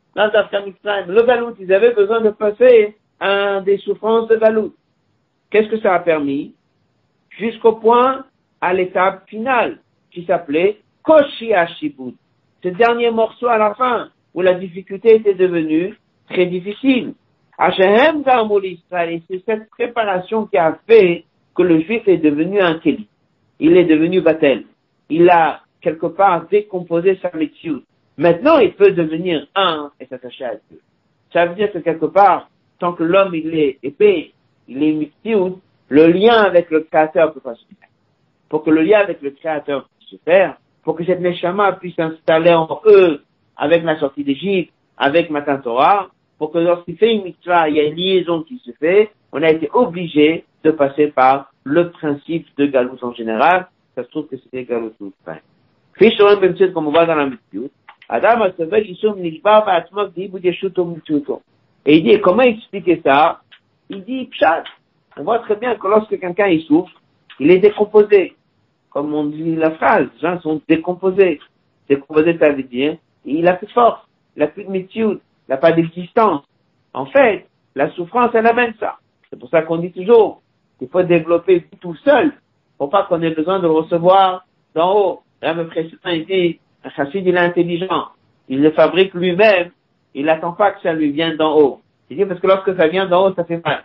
Le galut, ils avaient besoin de passer des souffrances de galut. Qu'est-ce que ça a permis? Jusqu'au point, à l'étape finale, qui s'appelait Koshi Hashibut. Ce dernier morceau à la fin, où la difficulté était devenue très difficile. Hashem Gamul Israël, et c'est cette préparation qui a fait que le juif est devenu un Kéli. Il est devenu Batel. Il a, quelque part, décomposé sa métier. Maintenant, il peut devenir un et s'attacher à Dieu. Ça veut dire que quelque part, tant que l'homme, il est épais, il est métier, le lien avec le Créateur peut pas se faire. Pour que le lien avec le Créateur puisse se faire, pour que cette Neshama puisse s'installer en eux avec la sortie d'Égypte, avec Matan Torah, pour que lorsqu'il fait une mitzvah, il y a une liaison qui se fait, on a été obligé de passer par le principe de Galout en général. Ça se trouve que c'était Galout tout le temps. Fichon ben comme on voit dans la mitzvah, Adam a sauvé l'issum nishba va'atzmok d'ibud yeshuto mitzuto. Et il dit, comment expliquer ça? Il dit, pshat. On voit très bien que lorsque quelqu'un il souffre, il est décomposé. Comme on dit la phrase, les gens sont décomposés. Décomposé, ça veut dire, il a plus de force, il a plus de métier, il n'a pas d'existence. En fait, la souffrance, elle amène ça. C'est pour ça qu'on dit toujours qu'il faut développer tout seul, pour pas qu'on ait besoin de le recevoir d'en haut. Là, le précédent, il dit, un chassid, il est intelligent. Il le fabrique lui-même, il n'attend pas que ça lui vienne d'en haut. Il dit, parce que lorsque ça vient d'en haut, ça fait mal.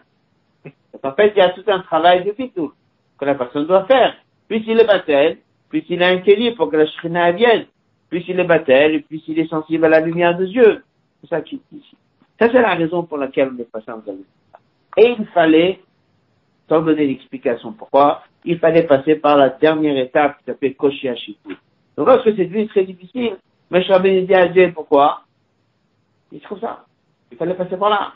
En fait, il y a tout un travail de fitou que la personne doit faire. Puis il est battel, puis il a un kéli pour que la shrina vienne, puis il est battel, et puis il est sensible à la lumière de Dieu. C'est ça qui est ici. Ça, c'est la raison pour laquelle on est passé en Galut. Et il fallait, sans donner l'explication pourquoi, il fallait passer par la dernière étape qui s'appelle Koshi Hashibut. Donc lorsque c'est devenu très difficile, mais je avais dit à Dieu pourquoi? Il trouve ça. Il fallait passer par là.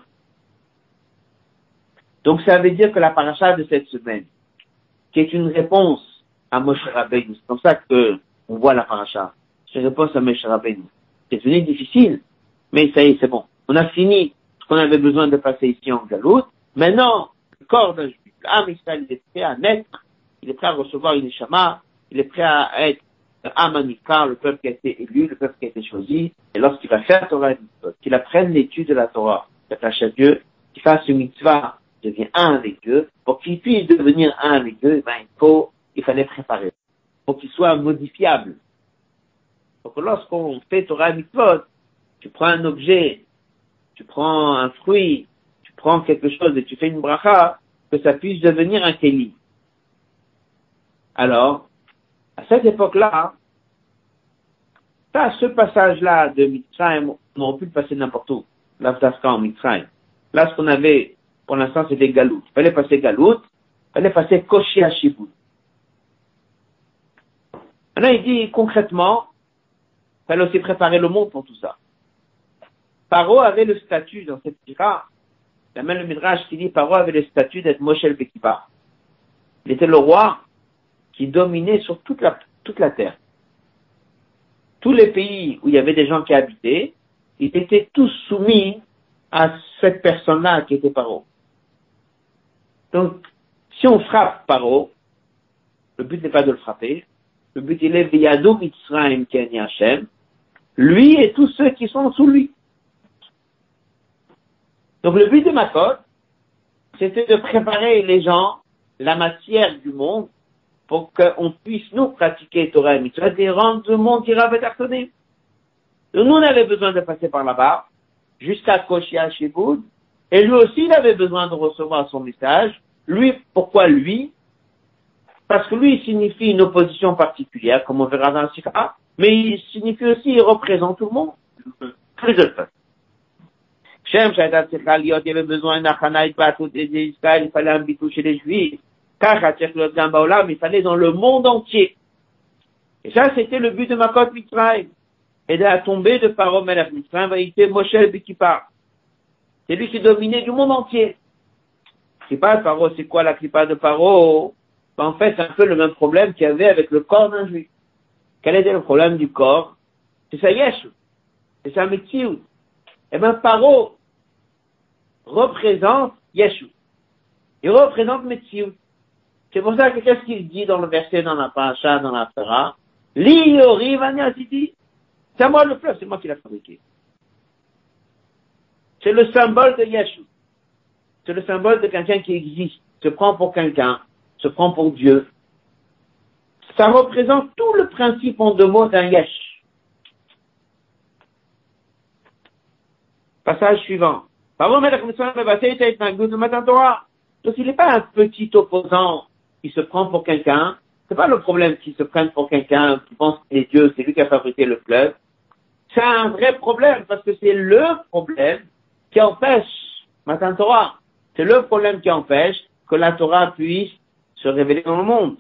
Donc ça veut dire que la paracha de cette semaine, qui est une réponse à Moshe Rabbeinu, c'est comme ça que on voit la paracha, c'est une réponse à Moshe Rabbeinu. C'est devenu difficile, mais ça y est, c'est bon. On a fini ce qu'on avait besoin de passer ici en Galout. Maintenant, le corps d'un juif, l'âme Israël, il est prêt à naître, il est prêt à recevoir une Neshama, il est prêt à être Amanikar, le peuple qui a été élu, le peuple qui a été choisi, et lorsqu'il va faire Torah, qu'il apprenne l'étude de la Torah, qu'il s'attache à Dieu, qu'il fasse une mitzvah, devient un avec Dieu, pour qu'il puisse devenir un avec Dieu, il fallait préparer, pour qu'il soit modifiable. Donc lorsqu'on fait Torah mitzvot, tu prends un objet, tu prends un fruit, tu prends quelque chose et tu fais une bracha, que ça puisse devenir un kéli. Alors, à cette époque-là, ce passage-là de Mitzrayim, on aurait pu le passer n'importe où, l'Avdafka en Mitzrayim. Là, ce qu'on avait, pour l'instant, c'était Galout. Il fallait passer Galout, il fallait passer Koshi Hashibut. Maintenant, il dit concrètement, il fallait aussi préparer le monde pour tout ça. Paro avait le statut dans cette tira, il y a même le Midrash qui dit Paro avait le statut d'être Moshe Bekipa. Il était le roi qui dominait sur toute la terre. Tous les pays où il y avait des gens qui habitaient, ils étaient tous soumis à cette personne-là qui était Paro. Donc, si on frappe Paro, le but n'est pas de le frapper, le but il est Viyadou Mitzrayim Keni Hashem, lui et tous ceux qui sont sous lui. Donc le but de Makot, c'était de préparer les gens, la matière du monde, pour qu'on puisse nous pratiquer Torah et Mitzvah et rendre le monde ira bétartonner. Nous, on avait besoin de passer par là-bas, jusqu'à Koshia Shiboud, et lui aussi, il avait besoin de recevoir son message. Lui, pourquoi lui? Parce que lui, il signifie une opposition particulière, comme on verra dans le Sikha, mais il signifie aussi, il représente tout le monde. Plus de peuple. Shem Shaitat Liot, il y avait besoin d'un Chanaït Batout et d'Israël, il fallait un bitou chez les Juifs. Car il fallait dans le monde entier. Et ça, c'était le but de Makot Mitzrayim. Et de la tombée de Paro Melech Mitzrayim, va été Moshe Bikipar. C'est lui qui dominait du monde entier. Klippa de Paro, c'est quoi la Klippa de Paro? En fait, c'est un peu le même problème qu'il y avait avec le corps d'un Juif. Quel était le problème du corps? C'est sa Yeshu. C'est sa Metziut. Eh bien, Paro représente Yeshu. Il représente Metziut. C'est pour ça que qu'est-ce qu'il dit dans le verset, dans la paracha, dans la Torah? Li yori vanyasiti. C'est à moi le fleuve, c'est moi qui l'ai fabriqué. C'est le symbole de Yeshu. C'est le symbole de quelqu'un qui existe, se prend pour quelqu'un, se prend pour Dieu. Ça représente tout le principe en deux mots d'un Yesh. Passage suivant. Donc il n'est pas un petit opposant qui se prend pour quelqu'un. C'est pas le problème qu'il se prenne pour quelqu'un qui pense qu'il est Dieu, c'est lui qui a fabriqué le fleuve. C'est un vrai problème parce que c'est le problème qui empêche Matan Torah. C'est le problème qui empêche que la Torah puisse se révéler dans le monde.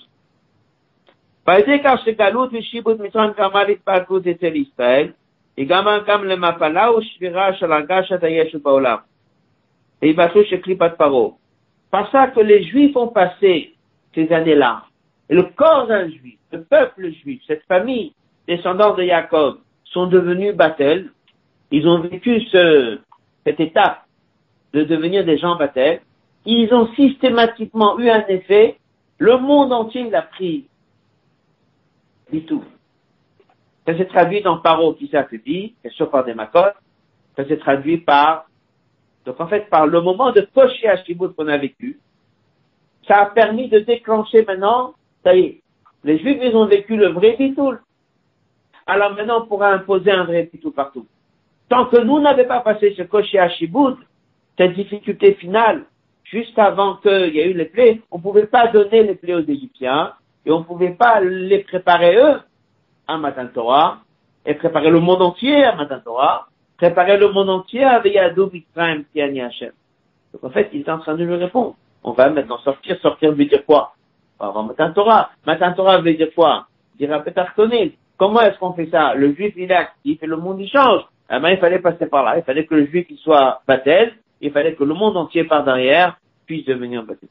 Par ça que les Juifs ont passé ces années-là. Et le corps d'un Juif, le peuple juif, cette famille descendante de Jacob, sont devenus Batel. Ils ont vécu cette étape de devenir des gens Batel. Ils ont systématiquement eu un effet. Le monde entier l'a pris. Du tout. Ça s'est traduit dans Paro qui s'est affaibli, bien sûr par des makot. Ça s'est traduit par, donc en fait, par le moment de Koshé Hashibut qu'on a vécu. Ça a permis de déclencher maintenant, ça y est, les Juifs, ils ont vécu le vrai bitoul. Alors maintenant, on pourra imposer un vrai bitoul partout. Tant que nous n'avions pas passé ce Koshé Hashibut, cette difficulté finale, juste avant qu'il y ait eu les plaies, on ne pouvait pas donner les plaies aux Égyptiens, et on ne pouvait pas les préparer eux à Matan Torah, et préparer le monde entier à Matan Torah, préparer le monde entier à Veyadou Mitzrayim Tiani Hashem. Donc en fait, il est en train de lui répondre. On va maintenant sortir veut dire quoi? On va avoir Matan Torah. Matan Torah veut dire quoi? Il dira peut-être connaître. Comment est-ce qu'on fait ça? Le juif, il est actif et le monde, il change. Eh ben, il fallait passer par là. Il fallait que le juif, il soit baptême. Il fallait que le monde entier par derrière puisse devenir baptême.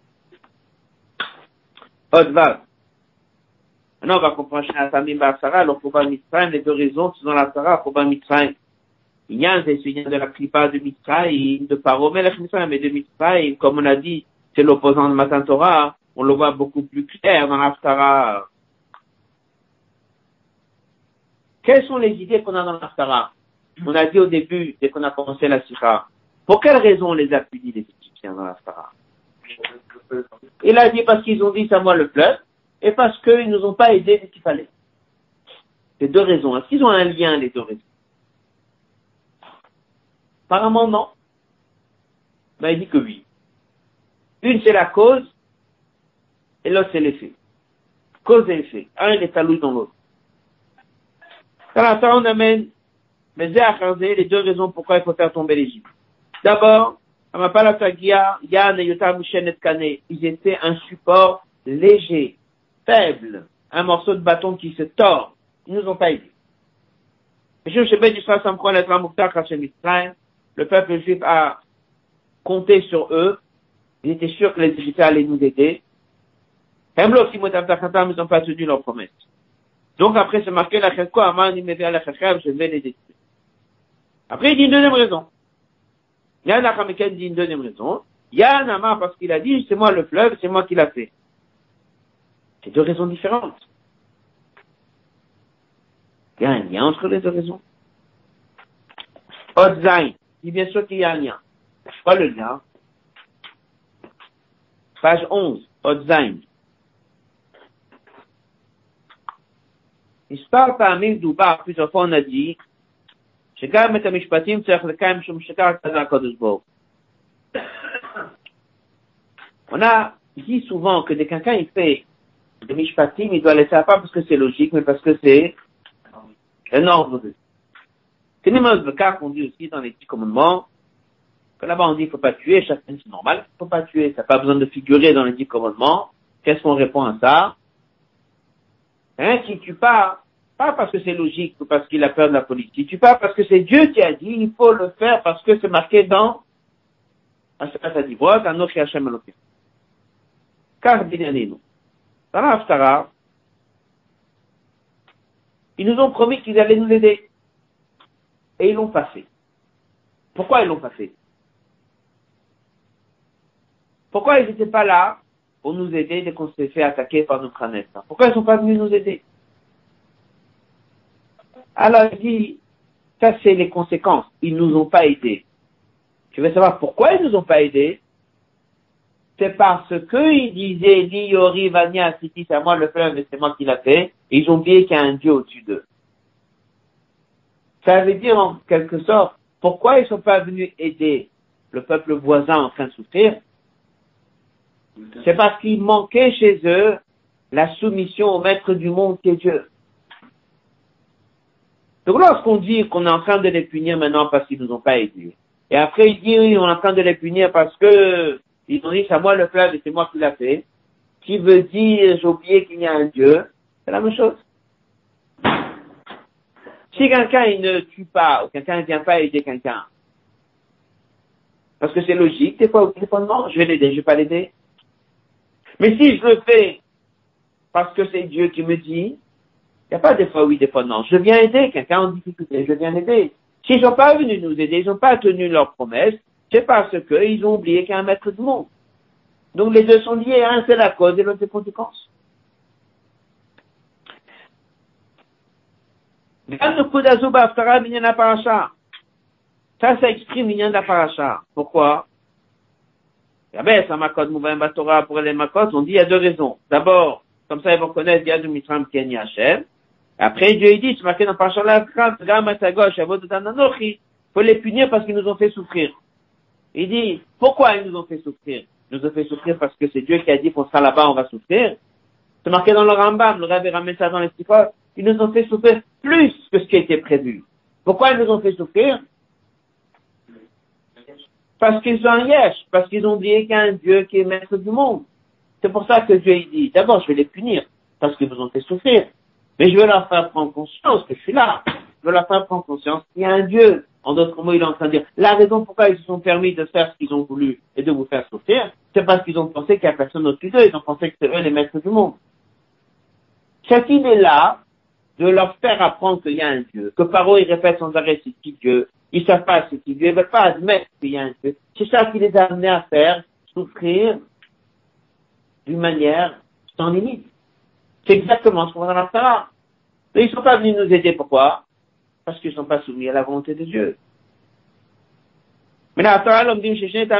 Odval. Maintenant, on va comprendre chez Asamim Ba'asara, alors Koba Mitzrayim, les deux raisons, c'est dans la Torah, Koba Mitzrayim. Il y a un de la Klippa de Mitzrayim, de Paro Melech Mitzrayim, mais de Mitzrayim, comme on a dit, c'est l'opposant de Matan Torah, on le voit beaucoup plus clair dans l'Haftara. Quelles sont les idées qu'on a dans l'Haftara? On a dit au début, dès qu'on a commencé la Sikha, pour quelles raisons on les a punis, les Égyptiens, dans l'Haftara? Il a dit parce qu'ils ont dit, c'est à moi le fleuve, et parce qu'ils nous ont pas aidés dès qu'il fallait. C'est deux raisons. Est-ce qu'ils ont un lien, les deux raisons? Apparemment, non. Ben, il dit que oui. Une, c'est la cause, et l'autre, c'est l'effet. Cause et effet. Un, il est talou dans l'autre. Quand on amène les deux raisons pourquoi il faut faire tomber l'Égypte. D'abord, ils étaient un support léger, faible, un morceau de bâton qui se tord. Ils nous ont pas aidés. Le peuple juif a compté sur eux. Ils étaient sûrs que les Égyptiens allaient nous aider. Ils n'ont pas tenu leur promesse. Donc après, c'est marqué la Chelko, je vais les détruire. Après, il dit une deuxième raison. Yann Achameken dit une deuxième raison. Yann Amar, parce qu'il a dit, c'est moi le fleuve, c'est moi qui l'a fait. C'est deux raisons différentes. Il y a un lien entre les deux raisons. Odzaïn, dit bien sûr qu'il y a un lien. C'est quoi le lien? Page 11, Odzaïn. Histoire parmi Doubar, plusieurs fois on a dit, שגם את המשפטים צריך לקיים שום שקר כזה הקדוש ברוך. On a dit souvent que dès quelqu'un il fait des mishpatim, il doit laisser à part parce que c'est logique, mais parce que c'est un ordre de Dieu. C'est les mêmes cas qu'on dit aussi dans les 10 commandements, que là-bas on dit qu'il faut pas tuer, chacun c'est normal, il faut pas tuer, ça n'a pas besoin de figurer dans les 10 commandements. Qu'est-ce qu'on répond à ça? Hein, qui tue pas parce que c'est logique ou parce qu'il a peur de la police, il tue pas parce que c'est Dieu qui a dit, il faut le faire parce que c'est marqué dans Aseret Divrot, Anochi Hashem Elokim. Car Binyaninu. Dans la Haftara, ils nous ont promis qu'ils allaient nous aider. Et ils l'ont pas fait. Pourquoi ils l'ont pas fait? Pourquoi ils n'étaient pas là pour nous aider dès qu'on s'est fait attaquer par notre planète? Pourquoi ils sont pas venus nous aider? Alors il dit, ça c'est les conséquences. Ils nous ont pas aidés. Tu veux savoir pourquoi ils nous ont pas aidés? C'est parce que ils disaient, Li Yori Vania Siti, c'est à moi le fleuve et c'est moi qui l'a fait. Et ils ont oublié qu'il y a un Dieu au-dessus d'eux. Ça veut dire en quelque sorte, pourquoi ils sont pas venus aider le peuple voisin en train de souffrir? C'est parce qu'il manquait chez eux la soumission au maître du monde qui est Dieu. Donc lorsqu'on dit qu'on est en train de les punir maintenant parce qu'ils nous ont pas aidés, et après il dit oui, on est en train de les punir parce que ils ont dit c'est à moi le fleuve et c'est moi qui l'a fait, qui veut dire j'ai oublié qu'il y a un Dieu, c'est la même chose. Si quelqu'un il ne tue pas, ou quelqu'un ne vient pas aider quelqu'un, parce que c'est logique, des fois non, je vais l'aider, je vais pas l'aider. Mais si je le fais parce que c'est Dieu qui me dit, il n'y a pas des fois oui, des fois non. Je viens aider quelqu'un en difficulté, je viens aider. S'ils sont pas venus nous aider, ils n'ont pas tenu leur promesse, c'est parce qu'ils ont oublié qu'il y a un maître du monde. Donc les deux sont liés, un c'est la cause et l'autre c'est la conséquence. Ça exprime l'union de la paracha. Pourquoi? Pour les makot, on dit il y a deux raisons. D'abord, comme ça ils vont connaître Yad Mitzrayim Ken Hashem. Après Dieu dit, c'est marqué dans paracha la il faut les punir parce qu'ils nous ont fait souffrir. Il dit, pourquoi ils nous ont fait souffrir? Ils nous ont fait souffrir parce que c'est Dieu qui a dit qu'on sera là-bas, on va souffrir. C'est marqué dans le Rambam, le Rav ramène ça dans les Sifot. Ils nous ont fait souffrir plus que ce qui était prévu. Pourquoi ils nous ont fait souffrir? Parce qu'ils sont en yesh, parce qu'ils ont oublié qu'il y a un Dieu qui est maître du monde. C'est pour ça que Dieu dit, d'abord je vais les punir, parce qu'ils vous ont fait souffrir. Mais je veux leur faire prendre conscience que je suis là. Je veux leur faire prendre conscience qu'il y a un Dieu. En d'autres mots, il est en train de dire, la raison pourquoi ils se sont permis de faire ce qu'ils ont voulu et de vous faire souffrir, c'est parce qu'ils ont pensé qu'il n'y a personne au-dessus d'eux, ils ont pensé que c'est eux les maîtres du monde. Cette idée-là, de leur faire apprendre qu'il y a un Dieu, que Paro il répète sans arrêt c'est qui Dieu, ils savent pas c'est qui Dieu, ils veulent pas admettre qu'il y a un Dieu. C'est ça qui les a amenés à faire souffrir d'une manière sans limite. C'est exactement ce qu'on va dans la Torah. Mais ils sont pas venus nous aider, pourquoi? Parce qu'ils sont pas soumis à la volonté de Dieu. Mais la Torah, l'homme dit,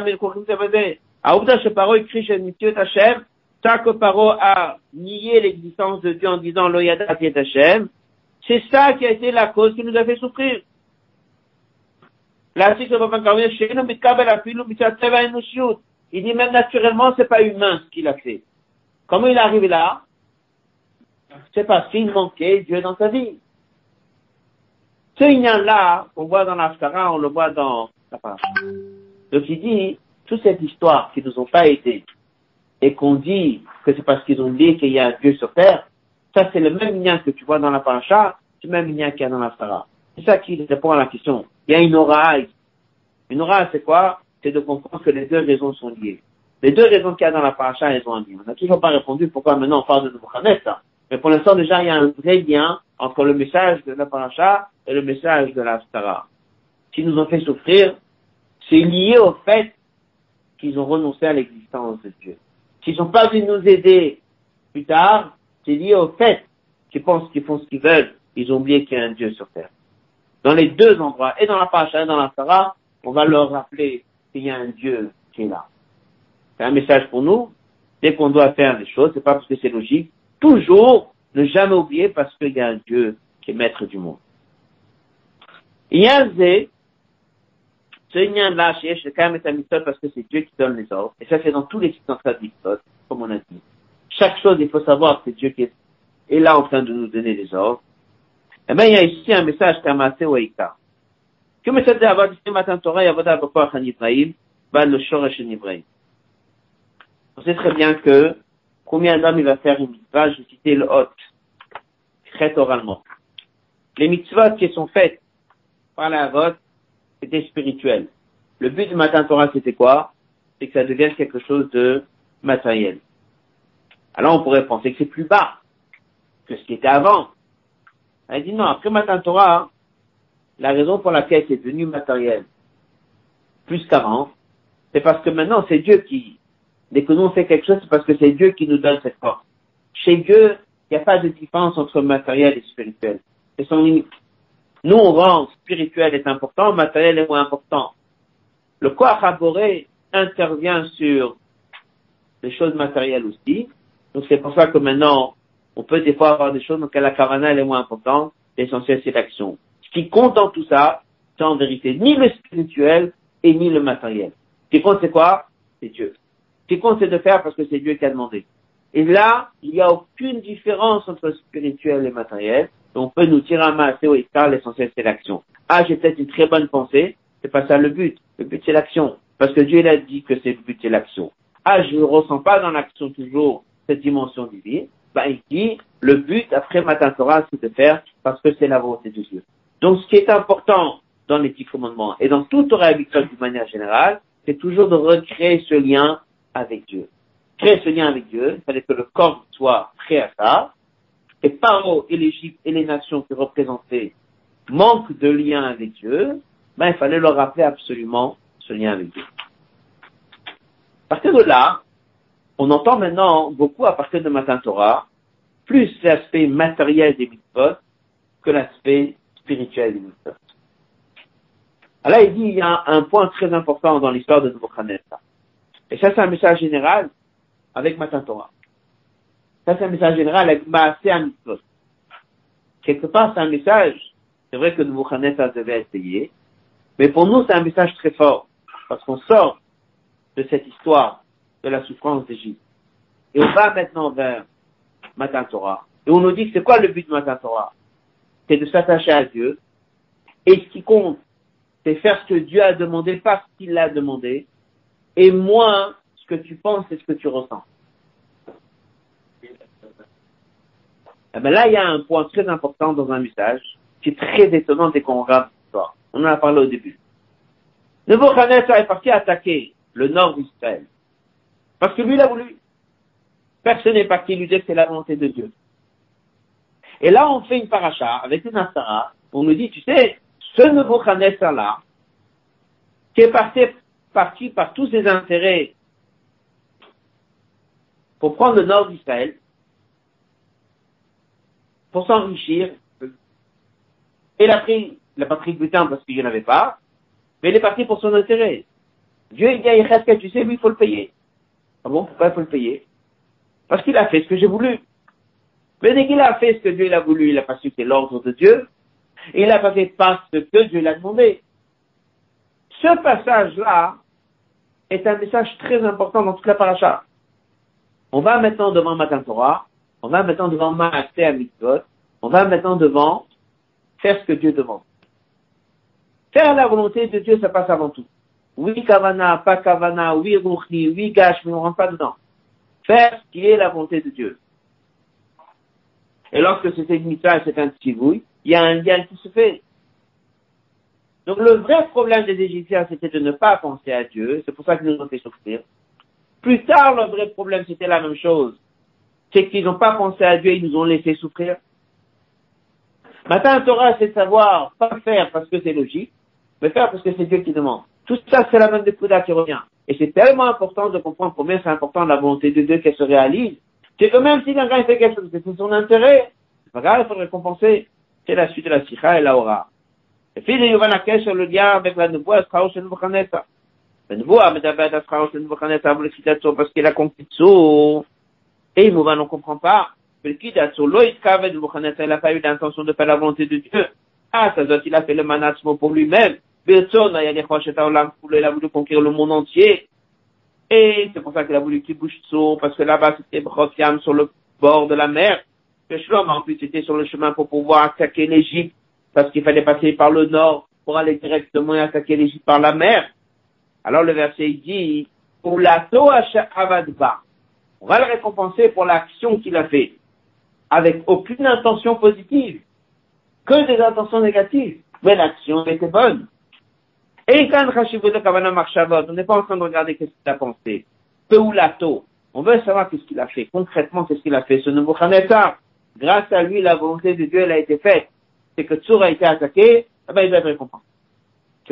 Paro écrit chez Nitiot Hashem, ça que Paro a nié l'existence de Dieu en disant Lo Yada Tiet Hashem, c'est ça qui a été la cause qui nous a fait souffrir. La suite, il dit même naturellement, c'est pas humain ce qu'il a fait. Comment il est arrivé là? C'est parce qu'il manquait Dieu dans sa vie. Ce lien-là, on voit dans l'Haftara, on le voit dans la paracha. Donc il dit, toute cette histoire qui nous ont pas aidés, et qu'on dit que c'est parce qu'ils ont dit qu'il y a un Dieu sur terre, ça c'est le même lien que tu vois dans la paracha, c'est le même lien qu'il y a dans l'Haftara. C'est ça qui répond à la question. Il y a une aura. Une aura, c'est quoi? C'est de comprendre que les deux raisons sont liées. Les deux raisons qu'il y a dans la paracha, elles ont un lien. On n'a toujours pas répondu pourquoi maintenant on parle de Nebuchadnezzar, ça. Mais pour l'instant, déjà, il y a un vrai lien entre le message de la paracha et le message de la Haftara. S'ils nous ont fait souffrir, c'est lié au fait qu'ils ont renoncé à l'existence de Dieu. S'ils sont pas venus nous aider plus tard, c'est lié au fait qu'ils pensent qu'ils font ce qu'ils veulent. Ils ont oublié qu'il y a un Dieu sur terre. Dans les deux endroits, et dans la paracha et dans la Haftara, on va leur rappeler qu'il y a un Dieu qui est là. C'est un message pour nous. Dès qu'on doit faire des choses, c'est pas parce que c'est logique. Toujours, Ne jamais oublier parce qu'il y a un Dieu qui est maître du monde. Il y a ce lien-là, parce que c'est Dieu qui donne les ordres. Et ça, c'est dans tous les titres de mitzvot, comme on a dit. Chaque chose, il faut savoir que c'est Dieu qui est là en train de nous donner les ordres. Eh bien, il y a ici un message Kamase ou Eika. Que me dit avoir dit matin Torah, Yavoda Bakor Chan Ibrahim, Bal le Shoresh Ibrahim. On sait très bien que combien d'hommes il va faire une mitzvah, je vais citer le hôte, très oralement. Les mitzvot qui sont faites par la vote, c'était spirituel. Le but du matin Torah, c'était quoi? C'est que ça devienne quelque chose de matériel. Alors on pourrait penser que c'est plus bas que ce qui était avant. Elle dit non, après matin Torah, la raison pour laquelle c'est devenu matériel, plus qu'avant, c'est parce que maintenant c'est Dieu qui, dès que nous on fait quelque chose, c'est parce que c'est Dieu qui nous donne cette force. Chez Dieu, il n'y a pas de différence entre matériel et spirituel. C'est son limite. Nous, on rend spirituel est important, matériel est moins important. Le Koach HaBoré intervient sur les choses matérielles aussi. Donc c'est pour ça que maintenant, on peut des fois avoir des choses dans lesquelles la kavana elle est moins importante. L'essentiel, c'est l'action. Ce qui compte dans tout ça, c'est en vérité ni le spirituel et ni le matériel. Ce qui compte, c'est quoi? C'est Dieu. Ce qui compte, c'est de faire parce que c'est Dieu qui a demandé. Et là, il n'y a aucune différence entre spirituel et matériel. On peut nous tirer un massé au Issa, l'essentiel, c'est l'action. Ah, j'ai peut-être une très bonne pensée. C'est pas ça le but. Le but, c'est l'action. Parce que Dieu, il a dit que c'est le but, c'est l'action. Ah, je ne ressens pas dans l'action toujours cette dimension divine. Il dit, le but, après Matan Torah, c'est de faire parce que c'est la volonté de Dieu. Donc, ce qui est important dans les 10 commandements et dans toute Torah habituelle d'une manière générale, c'est toujours de recréer ce lien avec Dieu. Créer ce lien avec Dieu, il fallait que le corps soit prêt à ça. Et Paro et l'Égypte et les nations qui représentaient manquent de lien avec Dieu, il fallait leur rappeler absolument ce lien avec Dieu. À partir de là, on entend maintenant beaucoup à partir de Matan Torah, plus l'aspect matériel des mitzvot que l'aspect spirituel des mitzvot. Alors là, il dit, il y a un point très important dans l'histoire de Nebuchadnezzar. Et ça, c'est un message général avec Matan Torah. Ça, c'est un message général avec Maaseh HaMitzvot. Quelque part, c'est un message, c'est vrai que Nebuchadnezzar devait essayer, mais pour nous, c'est un message très fort, parce qu'on sort de cette histoire de la souffrance d'Égypte. Et on va maintenant vers Matan Torah. Et on nous dit que c'est quoi le but de Matan Torah? C'est de s'attacher à Dieu. Et ce qui compte, c'est faire ce que Dieu a demandé parce qu'il l'a demandé, et moins ce que tu penses et ce que tu ressens. Là, il y a un point très important dans un message qui est très étonnant dès qu'on regarde l'histoire. On en a parlé au début. Nebuchadnezzar est parti attaquer le nord d'Israël. Parce que lui, il a voulu. Personne n'est parti lui dire que c'est la volonté de Dieu. Et là, on fait une paracha avec une astara. On nous dit, tu sais, ce Nebuchadnezzar-là, qui est parti par tous ses intérêts pour prendre le nord d'Israël, pour s'enrichir, et il a pas pris de butin parce qu'il n'y en avait pas, mais il est parti pour son intérêt. Dieu, il dit à Yecheskel, tu sais, lui, il faut le payer. Ah bon, pourquoi il faut le payer? Parce qu'il a fait ce que j'ai voulu. Mais dès qu'il a fait ce que Dieu a voulu, il n'a pas su que c'est l'ordre de Dieu, et il n'a pas fait parce que Dieu l'a demandé. Ce passage-là est un message très important dans toute la paracha. On va maintenant devant Matan Torah, on va maintenant devant Maaseh HaMitzvot, on va maintenant devant faire ce que Dieu demande. Faire la volonté de Dieu, ça passe avant tout. Oui kavana, pas kavana, oui ruchni, oui gash, mais on ne rentre pas dedans. Faire ce qui est la volonté de Dieu. Et lorsque c'est une mitzvah, c'est un tzivouï, il y a un lien qui se fait. Donc le vrai problème des Égyptiens, c'était de ne pas penser à Dieu, c'est pour ça qu'ils nous ont fait souffrir. Plus tard, le vrai problème, c'était la même chose. C'est qu'ils n'ont pas pensé à Dieu, ils nous ont laissé souffrir. Matan Torah, c'est de savoir, pas faire parce que c'est logique, mais faire parce que c'est Dieu qui demande. Tout ça, c'est la même Nekuda qui revient. Et c'est tellement important de comprendre combien c'est important la volonté de Dieu qu'elle se réalise. C'est que même si quelqu'un fait quelque chose, c'est son intérêt, c'est pas grave, il faudrait compenser. C'est la suite de la Sikha et la Hora. Et puis, il y a sur le lien avec la Nevoa, Eschaos et Nebuchadnezzar. La Nevoa, Medabed, Eschaos et Nebuchadnezzar, parce qu'il a compris tout. Et Mouva n'en comprend pas. il n'a pas eu l'intention de faire la volonté de Dieu. Ah, ça doit, il a fait le management pour lui-même. Il a voulu conquérir le monde entier. Et c'est pour ça qu'il a voulu qu'il bouge parce que là-bas c'était Brotiam sur le bord de la mer. Que Shlom, en plus, était sur le chemin pour pouvoir attaquer l'Égypte, parce qu'il fallait passer par le nord pour aller directement et attaquer l'Égypte par la mer. Alors le verset il dit, Ulato Avadba. On va le récompenser pour l'action qu'il a fait, avec aucune intention positive, que des intentions négatives. Mais l'action était bonne. Et quand Chashivut Kavana Marshavot, on n'est pas en train de regarder qu'est-ce qu'il a pensé. Peulato. On veut savoir qu'est-ce qu'il a fait. Concrètement, qu'est-ce qu'il a fait. Ce Nebuchadnezzar, grâce à lui, la volonté de Dieu, elle a été faite. C'est que Tsour a été attaqué, eh ben, il doit être récompensé. C'est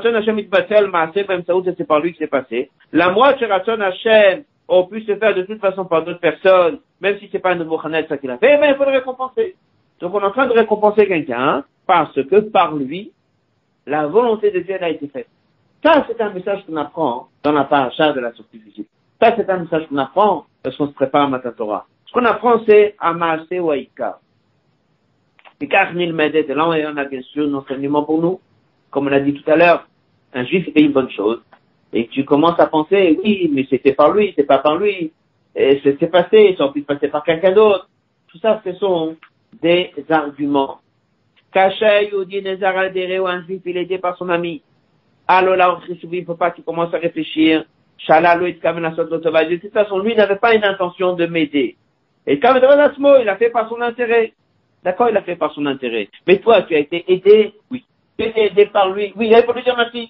par lui que c'est passé. La moitié Rachon Hashem ont pu se faire de toute façon par d'autres personnes, même si c'est pas un Nebuchadnezzar qu'il a fait, mais il faut le récompenser. Donc on est en train de récompenser quelqu'un, parce que par lui, la volonté de Dieu a été faite. Ça, c'est un message qu'on apprend dans la paracha de la sortie d'Égypte. Ça, c'est un message qu'on apprend lorsqu'on se prépare à Matan Torah. Ce qu'on apprend, c'est Amaase ou Aïka. Et car Nil Medet, et là, on a bien sûr un enseignement pour nous. Comme on l'a dit tout à l'heure, un juif fait une bonne chose. Et tu commences à penser, oui, mais c'était par lui, c'est pas par lui. Et c'est passé, ça aurait pu passer par quelqu'un d'autre. Tout ça, ce sont des arguments. Kacha Yodi Nezar adhéré ou un juif, il est aidé par son ami. Alors là, il ne faut pas qu'il commence à réfléchir. De toute façon, lui n'avait pas une intention de m'aider. Et quand il a fait par son intérêt. D'accord, il a fait par son intérêt. Mais toi, tu as été aidé? Oui. Tu as été aidé par lui? Oui, il faut lui dire merci.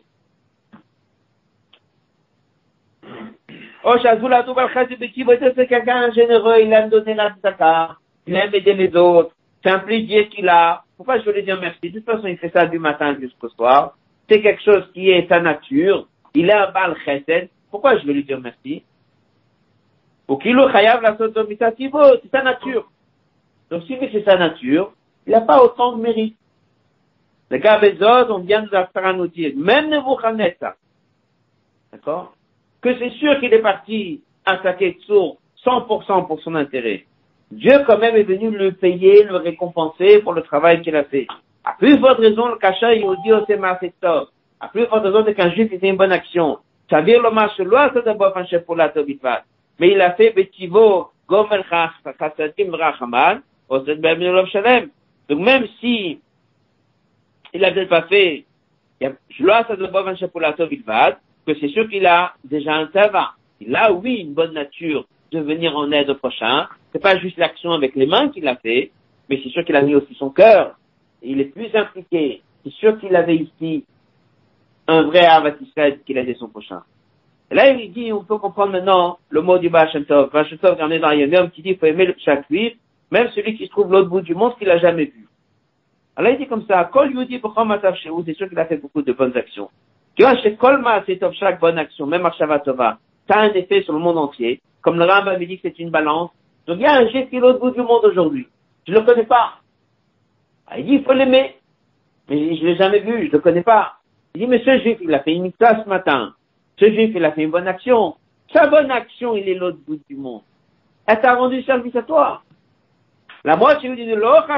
Oh, c'est quelqu'un généreux, il aime donner la tzaka, il aime aider les autres. C'est un plaisir qu'il a. Pourquoi je veux lui dire merci? De toute façon, il fait ça du matin jusqu'au soir. C'est quelque chose qui est sa nature. Il est un bal chesed. Pourquoi je vais lui dire merci? Pour qu'il le chayav la sotomitativo, c'est sa nature. Donc si c'est sa nature, il n'a pas autant de mérite. Le gars Bezod, on vient de la faire nous dire, même Nebuchadnezzar, d'accord? Que c'est sûr qu'il est parti attaquer Tsour 100% pour son intérêt. Dieu quand même est venu le payer, le récompenser pour le travail qu'il a fait. À plus forte raison, le Kacha, il nous dit, oh, c'est Maasector. À plus forte raison, c'est qu'un juif, il fait une bonne action. Ça veut dire, le marche loi, c'est d'abord un chef pour la Tobitvat. Mais il a fait Betivo, Gomel Chassadim Rachaman, Osed Bemilov Shalem. Donc même si il a peut-être pas fait, loi, c'est d'abord un chef pour la Tobitvat, que c'est sûr qu'il a déjà un tava. Il a, oui, une bonne nature de venir en aide au prochain. C'est pas juste l'action avec les mains qu'il a fait, mais c'est sûr qu'il a mis aussi son cœur. Il est plus impliqué. C'est sûr qu'il avait ici un vrai Ahavat Israël qu'il a aidé son prochain. Et là, il dit, on peut comprendre maintenant le mot du Baal Shem Tov. Baal Shem Tov, il y en a dans Yom qui dit, il faut aimer chaque juif, même celui qui se trouve l'autre bout du monde qu'il a jamais vu. Alors il dit comme ça, Kol Yudi B'chol Matav Shehu, c'est sûr qu'il a fait beaucoup de bonnes actions. Tu vois, chez Kol Ma'aseh Tov, chaque bonne action, même Achava Tova, ça a un effet sur le monde entier. Comme le Rambam avait dit que c'est une balance. Donc il y a un juif qui est l'autre bout du monde aujourd'hui. Je le connais pas. Ah, il dit, il faut l'aimer. Mais je l'ai jamais vu, je le connais pas. Il dit, mais ce juif, il a fait une mitzvah ce matin. Ce juif, il a fait une bonne action. Sa bonne action, il est l'autre bout du monde. Elle t'a rendu service à toi. La moitié vous dit,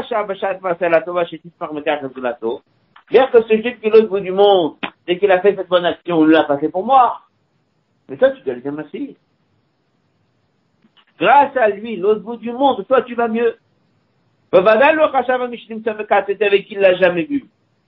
bien que ce juif qui est l'autre bout du monde, dès qu'il a fait cette bonne action, il l'a pas fait pour moi. Mais toi, tu dois lui dire merci. Grâce à lui, l'autre bout du monde, toi, tu vas mieux. C'était avec qui il l'a jamais vu.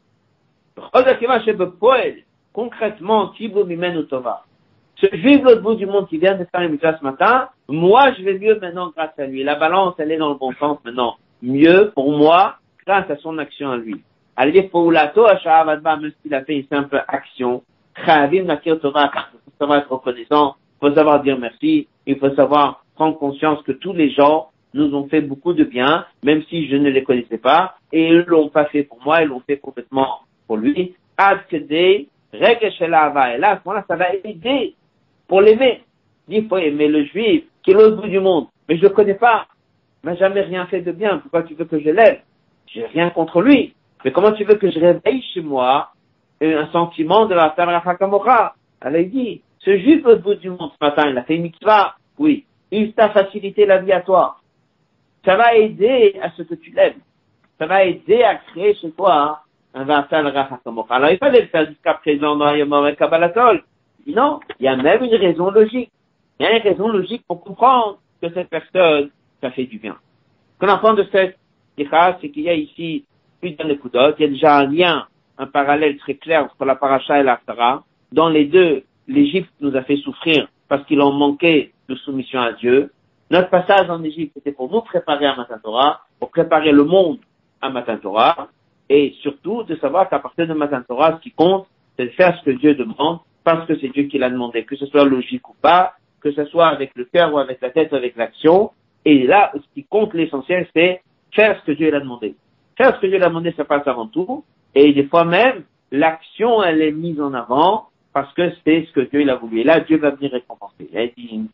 Concrètement, ce juif l'autre bout du monde qui vient de faire une mitzvah ce matin, moi je vais mieux maintenant grâce à lui. La balance, elle est dans le bon sens maintenant. Mieux pour moi grâce à son action à lui. Allez, pour l'ato, même s'il a fait une simple action, il faut savoir être reconnaissant, il faut savoir dire merci, il faut savoir prendre conscience que tous les gens nous ont fait beaucoup de bien, même si je ne les connaissais pas, et ils l'ont pas fait pour moi, ils l'ont fait complètement pour lui. Et là, à ce moment-là, ça va aider pour l'aimer. Il faut aimer le juif qui est l'autre bout du monde. Mais je le connais pas. Il m'a jamais rien fait de bien. Pourquoi tu veux que je l'aime? J'ai rien contre lui. Mais comment tu veux que je réveille chez moi un sentiment de la Tamra Kamora? Elle a dit, ce juif l'autre bout du monde ce matin, il a fait une mitzvah. Oui. Il t'a facilité la vie à toi. ça va aider à ce que tu l'aimes. Ça va aider à créer chez toi un Vasal Rachakamokha. Alors, il fallait le faire jusqu'à présent dans Yomam et Kabbalatol. Non, il y a même une raison logique. Il y a une raison logique pour comprendre que cette personne, ça fait du bien. Ce qu'on apprend de cette sikha, c'est qu'il y a ici plusieurs nekudotes. Il y a déjà un lien, un parallèle très clair entre la paracha et la Torah. Dans les deux, l'Égypte nous a fait souffrir parce qu'il en manquait de soumission à Dieu. Notre passage en Égypte, c'était pour nous préparer à Matan Torah, pour préparer le monde à Matan Torah, et surtout de savoir qu'à partir de Matan Torah, ce qui compte, c'est de faire ce que Dieu demande, parce que c'est Dieu qui l'a demandé, que ce soit logique ou pas, que ce soit avec le cœur ou avec la tête ou avec l'action. Et là, ce qui compte l'essentiel, c'est faire ce que Dieu l'a demandé. Faire ce que Dieu l'a demandé, ça passe avant tout, et des fois même, l'action, elle est mise en avant, parce que c'est ce que Dieu il a voulu. Et là, Dieu va venir récompenser. Il a dit